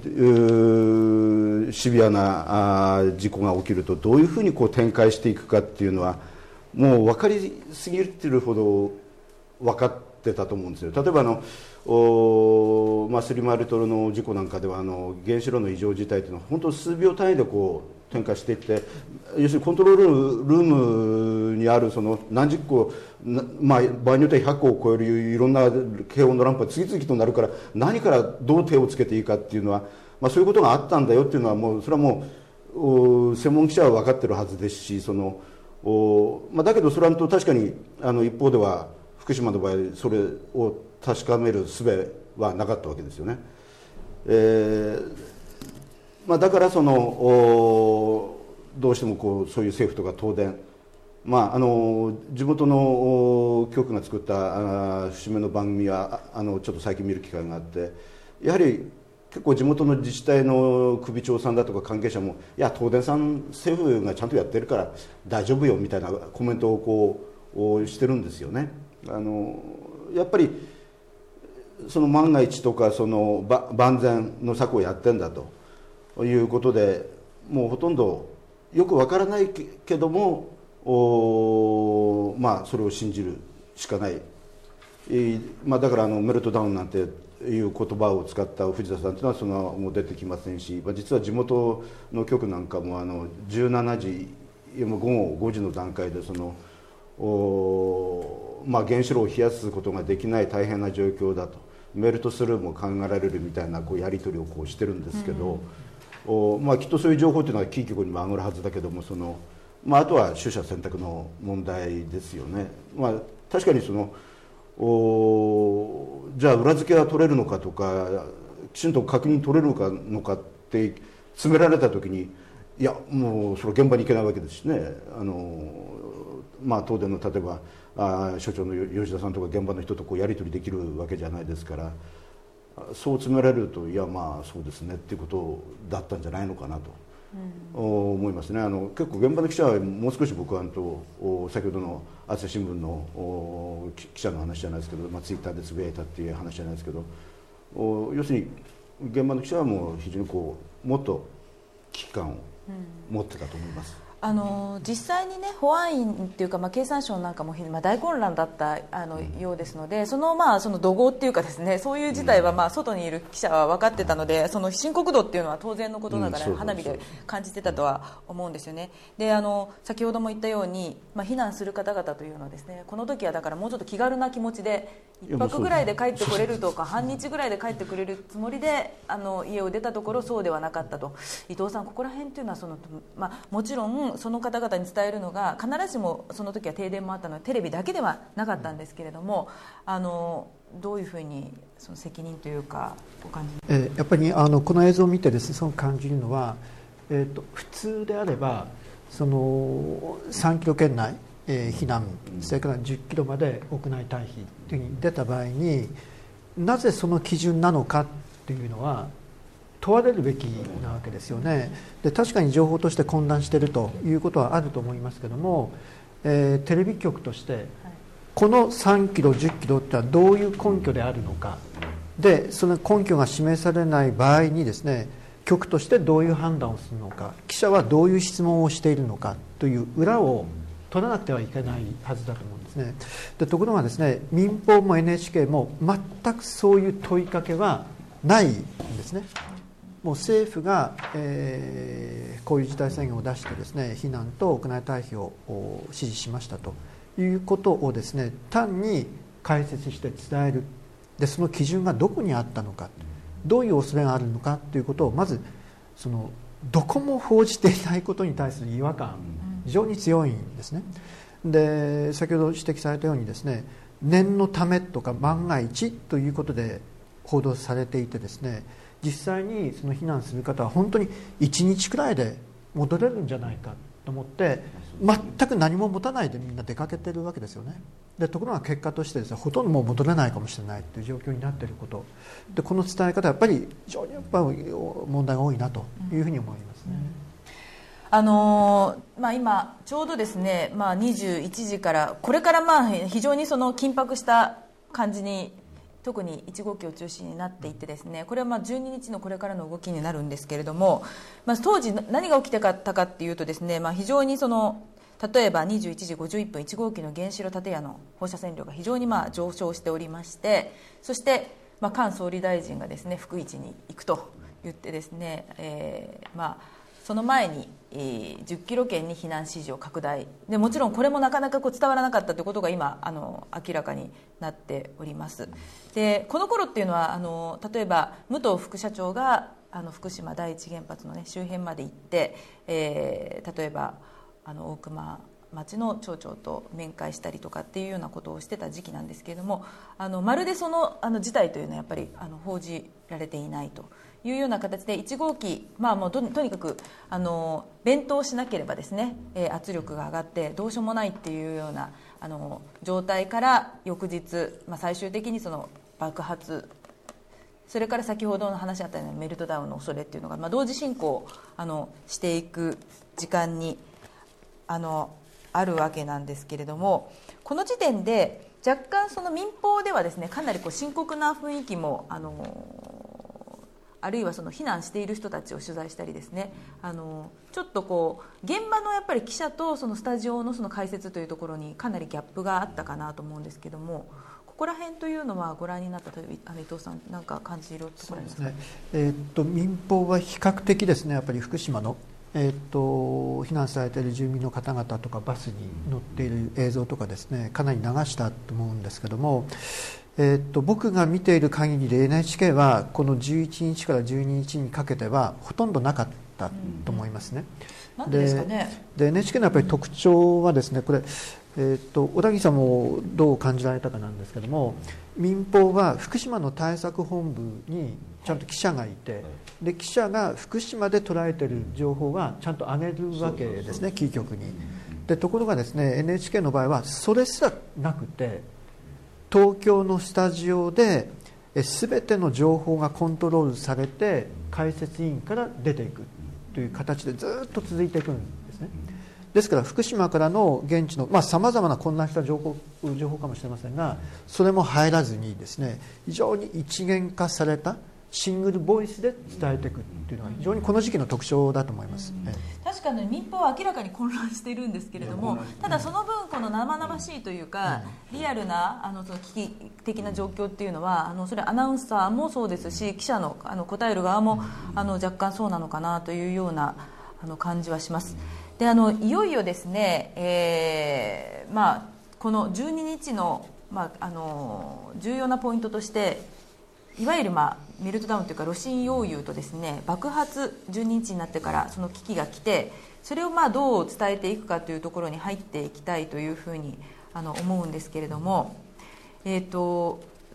いうシビアなあ事故が起きるとどういうふうにこう展開していくかっていうのはもう分かりすぎてるほど分かってたと思うんですよ。例えばあのお、まあ、スリマール島の事故なんかではあの原子炉の異常事態というのは本当数秒単位でこう展開していって、要するにコントロールルームにあるその何十個、まあ、場合によってはひゃっこを超えるいろんな警報のランプが次々となるから、何からどう手をつけていいかっていうのは、まあ、そういうことがあったんだよっていうのはもうそれはもう専門記者は分かってるはずですし、そのお、まあ、だけどそれは確かにあの一方では福島の場合それを確かめる術はなかったわけですよね。えーまあ、だからそのどうしてもこうそういう政府とか東電、まあ、あの地元の局が作った節目の番組はあのちょっと最近見る機会があって、やはり結構地元の自治体の首長さんだとか関係者も、いや東電さん政府がちゃんとやってるから大丈夫よみたいなコメントをこうしてるんですよね。あのやっぱりその万が一とかその万全の策をやってんだということで、もうほとんどよくわからないけどもお、まあ、それを信じるしかない、えーまあ、だからあのメルトダウンなんていう言葉を使った藤田さんというのはそのもう出てきませんし、まあ、実は地元の局なんかもあのじゅうしちじ午後ごじの段階でそのお、まあ、原子炉を冷やすことができない大変な状況だと、メルトスルーも考えられるみたいなこうやり取りをこうしてるんですけど、うん、おまあ、きっとそういう情報というのはキー局にも上がるはずだけども、その、まあ、あとは取捨選択の問題ですよね。まあ、確かにそのおじゃあ裏付けは取れるのかとかきちんと確認取れるのかって詰められた時に、いやもうそれ現場に行けないわけですしね。あの、まあ、東電の例えばあ所長の吉田さんとか現場の人とこうやり取りできるわけじゃないですから、そう詰められると、いやまあそうですねっていうことだったんじゃないのかなと、うん、思いますね。あの結構現場の記者はもう少し僕はと先ほどの朝日新聞の記者の話じゃないですけど、まあ、ツイッターでつぶやいたっていう話じゃないですけど、要するに現場の記者はもう非常にこうもっと危機感を持ってたと思います。 うん、あの実際にね、保安院というか、まあ、経産省なんかも、まあ、大混乱だったあの、うん、ようですので、そのまあその怒号っていうかですね、そういう事態はまあ外にいる記者は分かってたので、その深刻度っていうのは当然のことながら花火で感じてたとは思うんですよね。で、あの先ほども言ったように、まあ、避難する方々というのはですね、この時はだからもうちょっと気軽な気持ちでいっぱくぐらいで帰ってこれるとか半日ぐらいで帰ってくれるつもりであの家を出たところ、そうではなかったと。伊藤さん、ここら辺っていうのはその、まあ、もちろんその方々に伝えるのが必ずしもその時は停電もあったのでテレビだけではなかったんですけれども、あのどういうふうにその責任というかお感じ、 えー、やっぱりあのこの映像を見てですね、そう感じるのは、えー、と普通であればそのさんキロ圏内、えー、避難、それからじゅっキロまで屋内退避というふうに出た場合に、なぜその基準なのかというのは問われるべきなわけですよね。で確かに情報として混乱しているということはあると思いますけども、えー、テレビ局としてこのさんキロじゅっキロってのはどういう根拠であるのかで、その根拠が示されない場合にですね、局としてどういう判断をするのか、記者はどういう質問をしているのかという裏を取らなくてはいけないはずだと思うんですね。でところがですね、民放も エヌエイチケー も全くそういう問いかけはないんですね。もう政府が、えー、こういう事態宣言を出してですね、避難と屋内退避を指示しましたということをですね、単に解説して伝える。でその基準がどこにあったのか、どういう恐れがあるのかということをまずそのどこも報じていないことに対する違和感、非常に強いんですね。で先ほど指摘されたようにですね、念のためとか万が一ということで報道されていてですね、実際にその避難する方は本当にいちにちくらいで戻れるんじゃないかと思って全く何も持たないでみんな出かけているわけですよね。でところが結果としてですね、ほとんどもう戻れないかもしれないという状況になっていることで、この伝え方はやっぱり非常にやっぱ問題が多いなというふうに思いますね。 うん、あのーまあ、今ちょうどですね、まあ、にじゅういちじからこれからまあ非常にその緊迫した感じに特にいち号機を中心になっていてですね、これはまあじゅうににちのこれからの動きになるんですけれども、まあ、当時何が起きてたかっていうとですね、まあ、非常にその例えばにじゅういちじごじゅういっぷんいち号機の原子炉建屋の放射線量が非常にまあ上昇しておりまして、そしてまあ菅総理大臣がですね福市に行くと言ってですね、えー、まあその前に、えー、じゅっキロ圏に避難指示を拡大で、もちろんこれもなかなかこう伝わらなかったということが今あの明らかになっております。でこの頃っていうのはあの例えば武藤副社長があの福島第一原発の、ね、周辺まで行って、えー、例えばあの大熊町の町長と面会したりとかっていうようなことをしてた時期なんですけれども、あのまるでそのあの事態というのはやっぱりあの報じられていないというような形でいち号機、まあ、もう と, とにかくあの弁当しなければですね、えー、圧力が上がってどうしようもないっていうようなあの状態から翌日、まあ、最終的にその爆発、それから先ほどの話あったようなメルトダウンの恐れっていうのが、まあ、同時進行あのしていく時間にあのあるわけなんですけれども、この時点で若干その民放ではですねかなりこう深刻な雰囲気もあのあるいはその避難している人たちを取材したりですね、あのちょっとこう現場のやっぱり記者とそのスタジオのその解説というところにかなりギャップがあったかなと思うんですけども、ここら辺というのはご覧になったというあの伊藤さんなんか感じるところありますか？ そうですね、えー、っと民放は比較的ですねやっぱり福島のえー、と避難されている住民の方々とかバスに乗っている映像とかですねかなり流したと思うんですけども、えー、と僕が見ている限りで エヌエイチケー はこのじゅういちにちからじゅうににちにかけてはほとんどなかったと思いますね。 うん、なんでですかね。 で エヌエイチケー のやっぱり特徴はですね、これ、えー、と小田切さんもどう感じられたかなんですけども、民放は福島の対策本部にちゃんと記者がいて、で記者が福島で捉えている情報はちゃんと上げるわけですね、キー局に。でところがですね エヌエイチケー の場合はそれすらなくて、東京のスタジオで全ての情報がコントロールされて解説委員から出ていくという形でずっと続いていくんですね。ですから福島からの現地のさまざ、まな混乱した情報、情報かもしれませんが、それも入らずにですね非常に一元化されたシングルボイスで伝えていくというのは非常にこの時期の特徴だと思います。 うん、確かに民放は明らかに混乱しているんですけれども、ただその分この生々しいというか、うん、リアルなあのその危機的な状況っていうのはあのそれアナウンサーもそうですし、記者のあの答える側もあの若干そうなのかなというようなあの感じはします。であのいよいよですね、えーまあ、このじゅうににちの、まあ、あの重要なポイントとしていわゆる、まあ、メルトダウンというか炉心溶融とですね爆発じゅうににちになってからその危機が来て、それをまあどう伝えていくかというところに入っていきたいというふうにあの思うんですけれども、えーと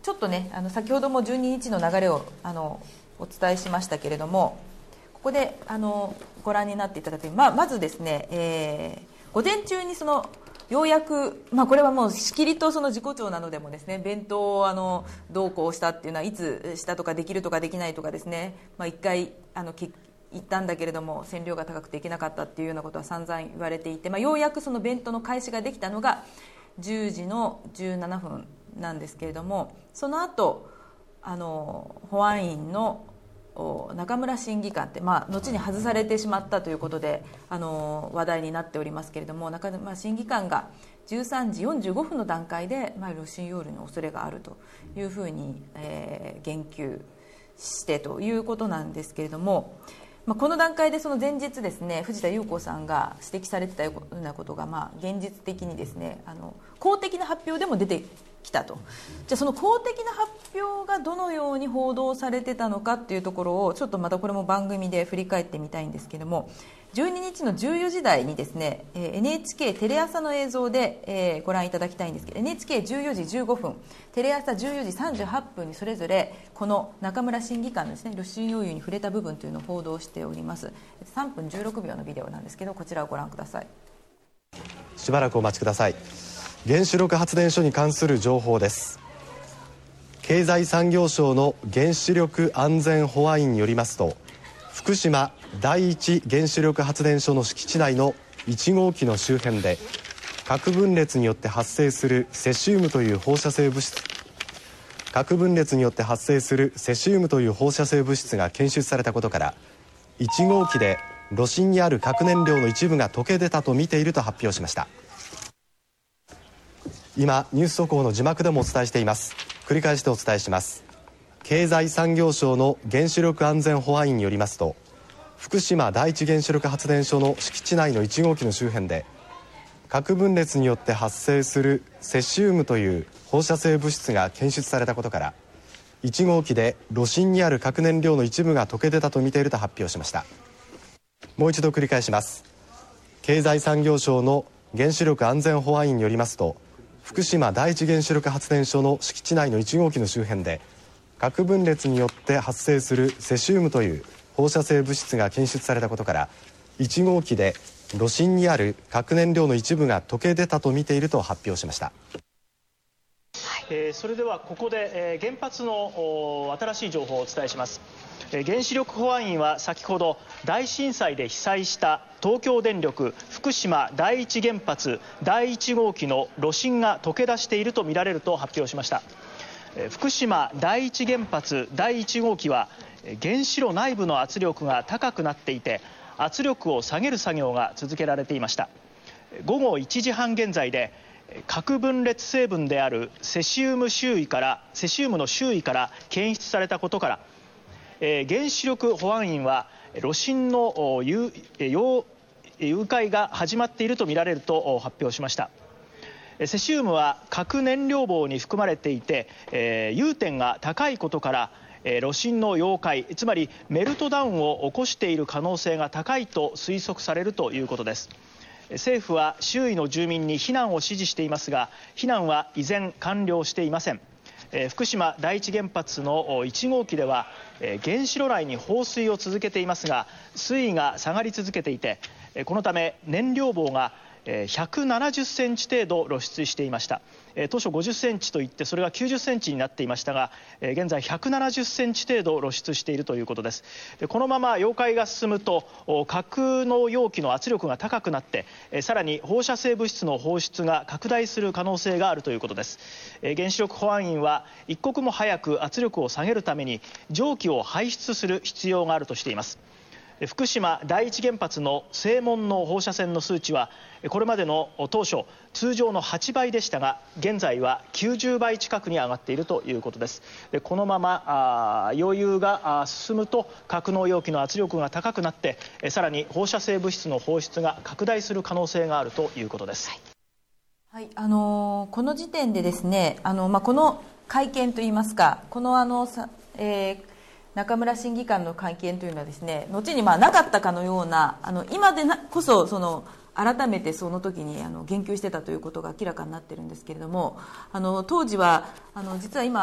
ちょっとねあの先ほどもじゅうににちの流れをあのお伝えしましたけれども、ここであのご覧になっていただく、まあ、まずですね、えー、午前中にそのようやく、まあ、これはもうしきりとその事故調などでもですね、弁当をあのどうこうしたっていうのはいつしたとかできるとかできないとかですね、まあ、いっかいあの行ったんだけれども線量が高くていけなかったっていうようなことは散々言われていて、まあ、ようやくその弁当の開始ができたのがじゅうじのじゅうななふんなんですけれども、その後あの保安院の中村審議官って、まあ、後に外されてしまったということであの話題になっておりますけれども、中村審議官がじゅうさんじよんじゅうごふんの段階で、まあ、炉心溶融の恐れがあるというふうに、えー、言及してということなんですけれども、まあ、この段階でその前日ですね、藤田裕子さんが指摘されてたようなことが、まあ、現実的にですねあの公的な発表でも出てきたと。じゃあその公的な発表がどのように報道されてたのかっていうところをちょっとまたこれも番組で振り返ってみたいんですけども、じゅうににちのじゅうよじ台にですね エヌエイチケー テレ朝の映像で、えー、ご覧いただきたいんですけど、 エヌエイチケーじゅうよじじゅうごふん、テレ朝じゅうよじさんじゅうはっぷんにそれぞれこの中村審議官のですね炉心溶融に触れた部分というのを報道しております。さんぷんじゅうろくびょうのビデオなんですけど、こちらをご覧ください。 しばらくお待ちください。原子力発電所に関する情報です。経済産業省の原子力安全保安院によりますと、福島第一原子力発電所の敷地内のいち号機の周辺で核分裂によって発生するセシウムという放射性物質核分裂によって発生するセシウムという放射性物質が検出されたことから、いち号機で炉心にある核燃料の一部が溶け出たと見ていると発表しました。今ニュース速報の字幕でもお伝えしています。繰り返してお伝えします。経済産業省の原子力安全保安院によりますと、福島第一原子力発電所の敷地内のいち号機の周辺で核分裂によって発生するセシウムという放射性物質が検出されたことから、いち号機で炉心にある核燃料の一部が溶け出たと見ていると発表しました。もう一度繰り返します。経済産業省の原子力安全保安院によりますと、福島第一原子力発電所の敷地内のいち号機の周辺で核分裂によって発生するセシウムという放射性物質が検出されたことから、いち号機で炉心にある核燃料の一部が溶け出たと見ていると発表しました。 えー、それではここで、えー、原発の新しい情報をお伝えします。えー、原子力保安院は先ほど大震災で被災した東京電力福島第一原発第一号機の炉心が溶け出しているとみられると発表しました。えー、福島第一原発第一号機は原子炉内部の圧力が高くなっていて、圧力を下げる作業が続けられていました。ごごいちじはん現在で核分裂成分であるセシウム周囲からセシウムの周囲から検出されたことから、えー、原子力保安院は炉心の融解が始まっているとみられると発表しました。セシウムは核燃料棒に含まれていて、えー、融点が高いことから、えー、炉心の溶解、つまりメルトダウンを起こしている可能性が高いと推測されるということです。政府は周囲の住民に避難を指示していますが、避難は依然完了していません。えー、福島第一原発のいち号機では、えー、原子炉内に放水を続けていますが、水位が下がり続けていて、えー、このため燃料棒がひゃくななじゅっセンチ程度露出していました。当初ごじゅっセンチといって、それがきゅうじゅっセンチになっていましたが、現在ひゃくななじゅっセンチ程度露出しているということです。このまま溶解が進むと核の容器の圧力が高くなって、さらに放射性物質の放出が拡大する可能性があるということです。原子力保安院は一刻も早く圧力を下げるために蒸気を排出する必要があるとしています。福島第一原発の正門の放射線の数値はこれまでの当初通常のはちばいでしたが、現在はきゅうじゅうばい近くに上がっているということです。でこのまま溶融が進むと格納容器の圧力が高くなって、さらに放射性物質の放出が拡大する可能性があるということです。 はい、あのー、この時点でですね、あの、まあ、この会見といいますか、このあのさ、えー中村審議官の会見というのはですね、後にまあなかったかのような、あの今でなこそその改めてその時にあの言及してたということが明らかになっているんですけれども、あの当時はあの実は今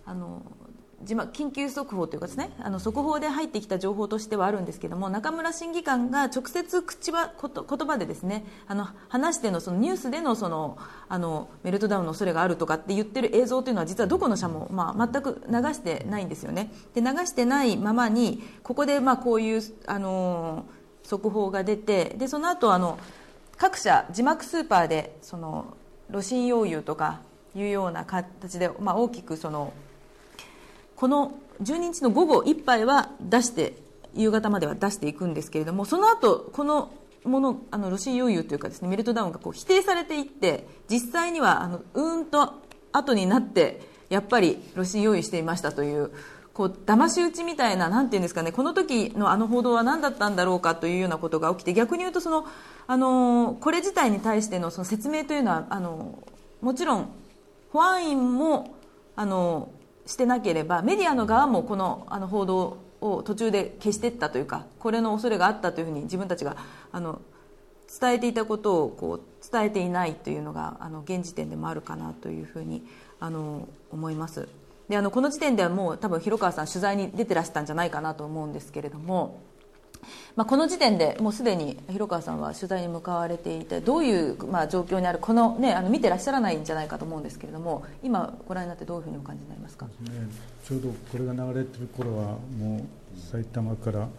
あの緊急速報というかですね、あの速報で入ってきた情報としてはあるんですけども、中村審議官が直接口は言葉でですね、あの話してのそのニュースでのそのあのメルトダウンの恐れがあるとかって言ってる映像というのは実はどこの社も、まあ、全く流してないんですよね。で流してないままにここでまあこういうあの速報が出て、でその後あの各社字幕スーパーでその露心溶融とかいうような形で、まあ、大きくそのこのじゅうににちの午後いっぱいは出して夕方までは出していくんですけれども、その後このものあの露心溶融というかですね、メルトダウンがこう否定されていって、実際にはあのうーんと後になってやっぱり露心溶融していましたという、こう騙し討ちみたいな、なんていうんですかね、この時のあの報道は何だったんだろうかというようなことが起きて、逆に言うとそのあのこれ自体に対してのその説明というのはあのもちろん保安院もあのしてなければメディアの側もこのあの報道を途中で消していったというか、これの恐れがあったというふうに自分たちがあの伝えていたことをこう伝えていないというのがあの現時点でもあるかなというふうにあの思います。であのこの時点ではもう多分広川さん取材に出てらしたんじゃないかなと思うんですけれども、まあ、この時点でもうすでに広川さんは取材に向かわれていて、どういう、まあ、状況にあるこの、ね、あの見てらっしゃらないんじゃないかと思うんですけれども、今ご覧になってどういうふうにお感じになりますか。 ね、ちょうどこれが流れてる頃はもう埼玉から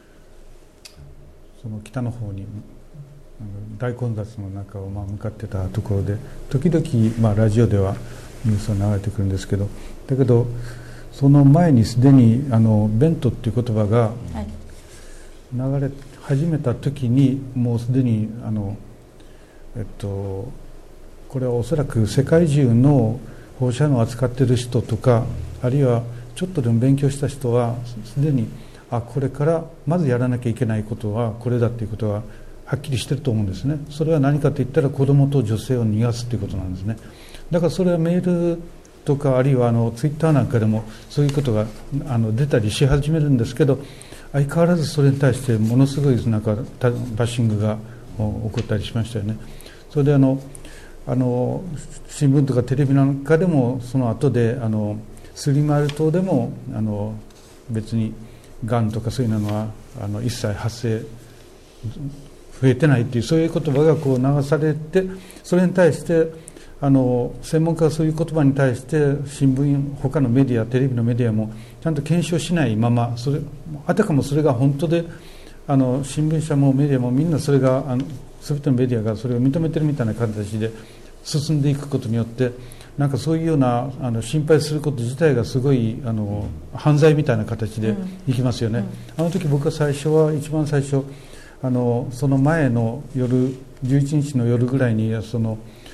その北の方に大混雑の中をまあ向かってたところで、時々まあラジオではニュースが流れてくるんですけど、だけどその前にすでにあのベントっていう言葉が流れ始めた時にもうすでにあの、えっと、これはおそらく世界中の放射能を扱っている人とか、あるいはちょっとでも勉強した人はすでにあこれからまずやらなきゃいけないことはこれだということははっきりしてると思うんですね。それは何かといったら子どもと女性を逃がすということなんですね。だからそれはメールとかあるいはあのツイッターなんかでもそういうことがあの出たりし始めるんですけど、相変わらずそれに対してものすごいなんかバッシングが起こったりしましたよね。それであのあの新聞とかテレビなんかでもその後であのスリムアル島でもあの別にがんとかそういうのはあの一切発生増えてないというそういう言葉がこう流されて、それに対してあの専門家はそういう言葉に対して新聞他のメディアテレビのメディアもちゃんと検証しないまま、それあたかもそれが本当であの新聞社もメディアもみんなそれがあの全てのメディアがそれを認めてるみたいな形で進んでいくことによって、なんかそういうようなあの心配すること自体がすごいあの犯罪みたいな形でいきますよね、うんうん、あの時僕は最初は一番最初あのその前の夜じゅういちにちの夜ぐらいにその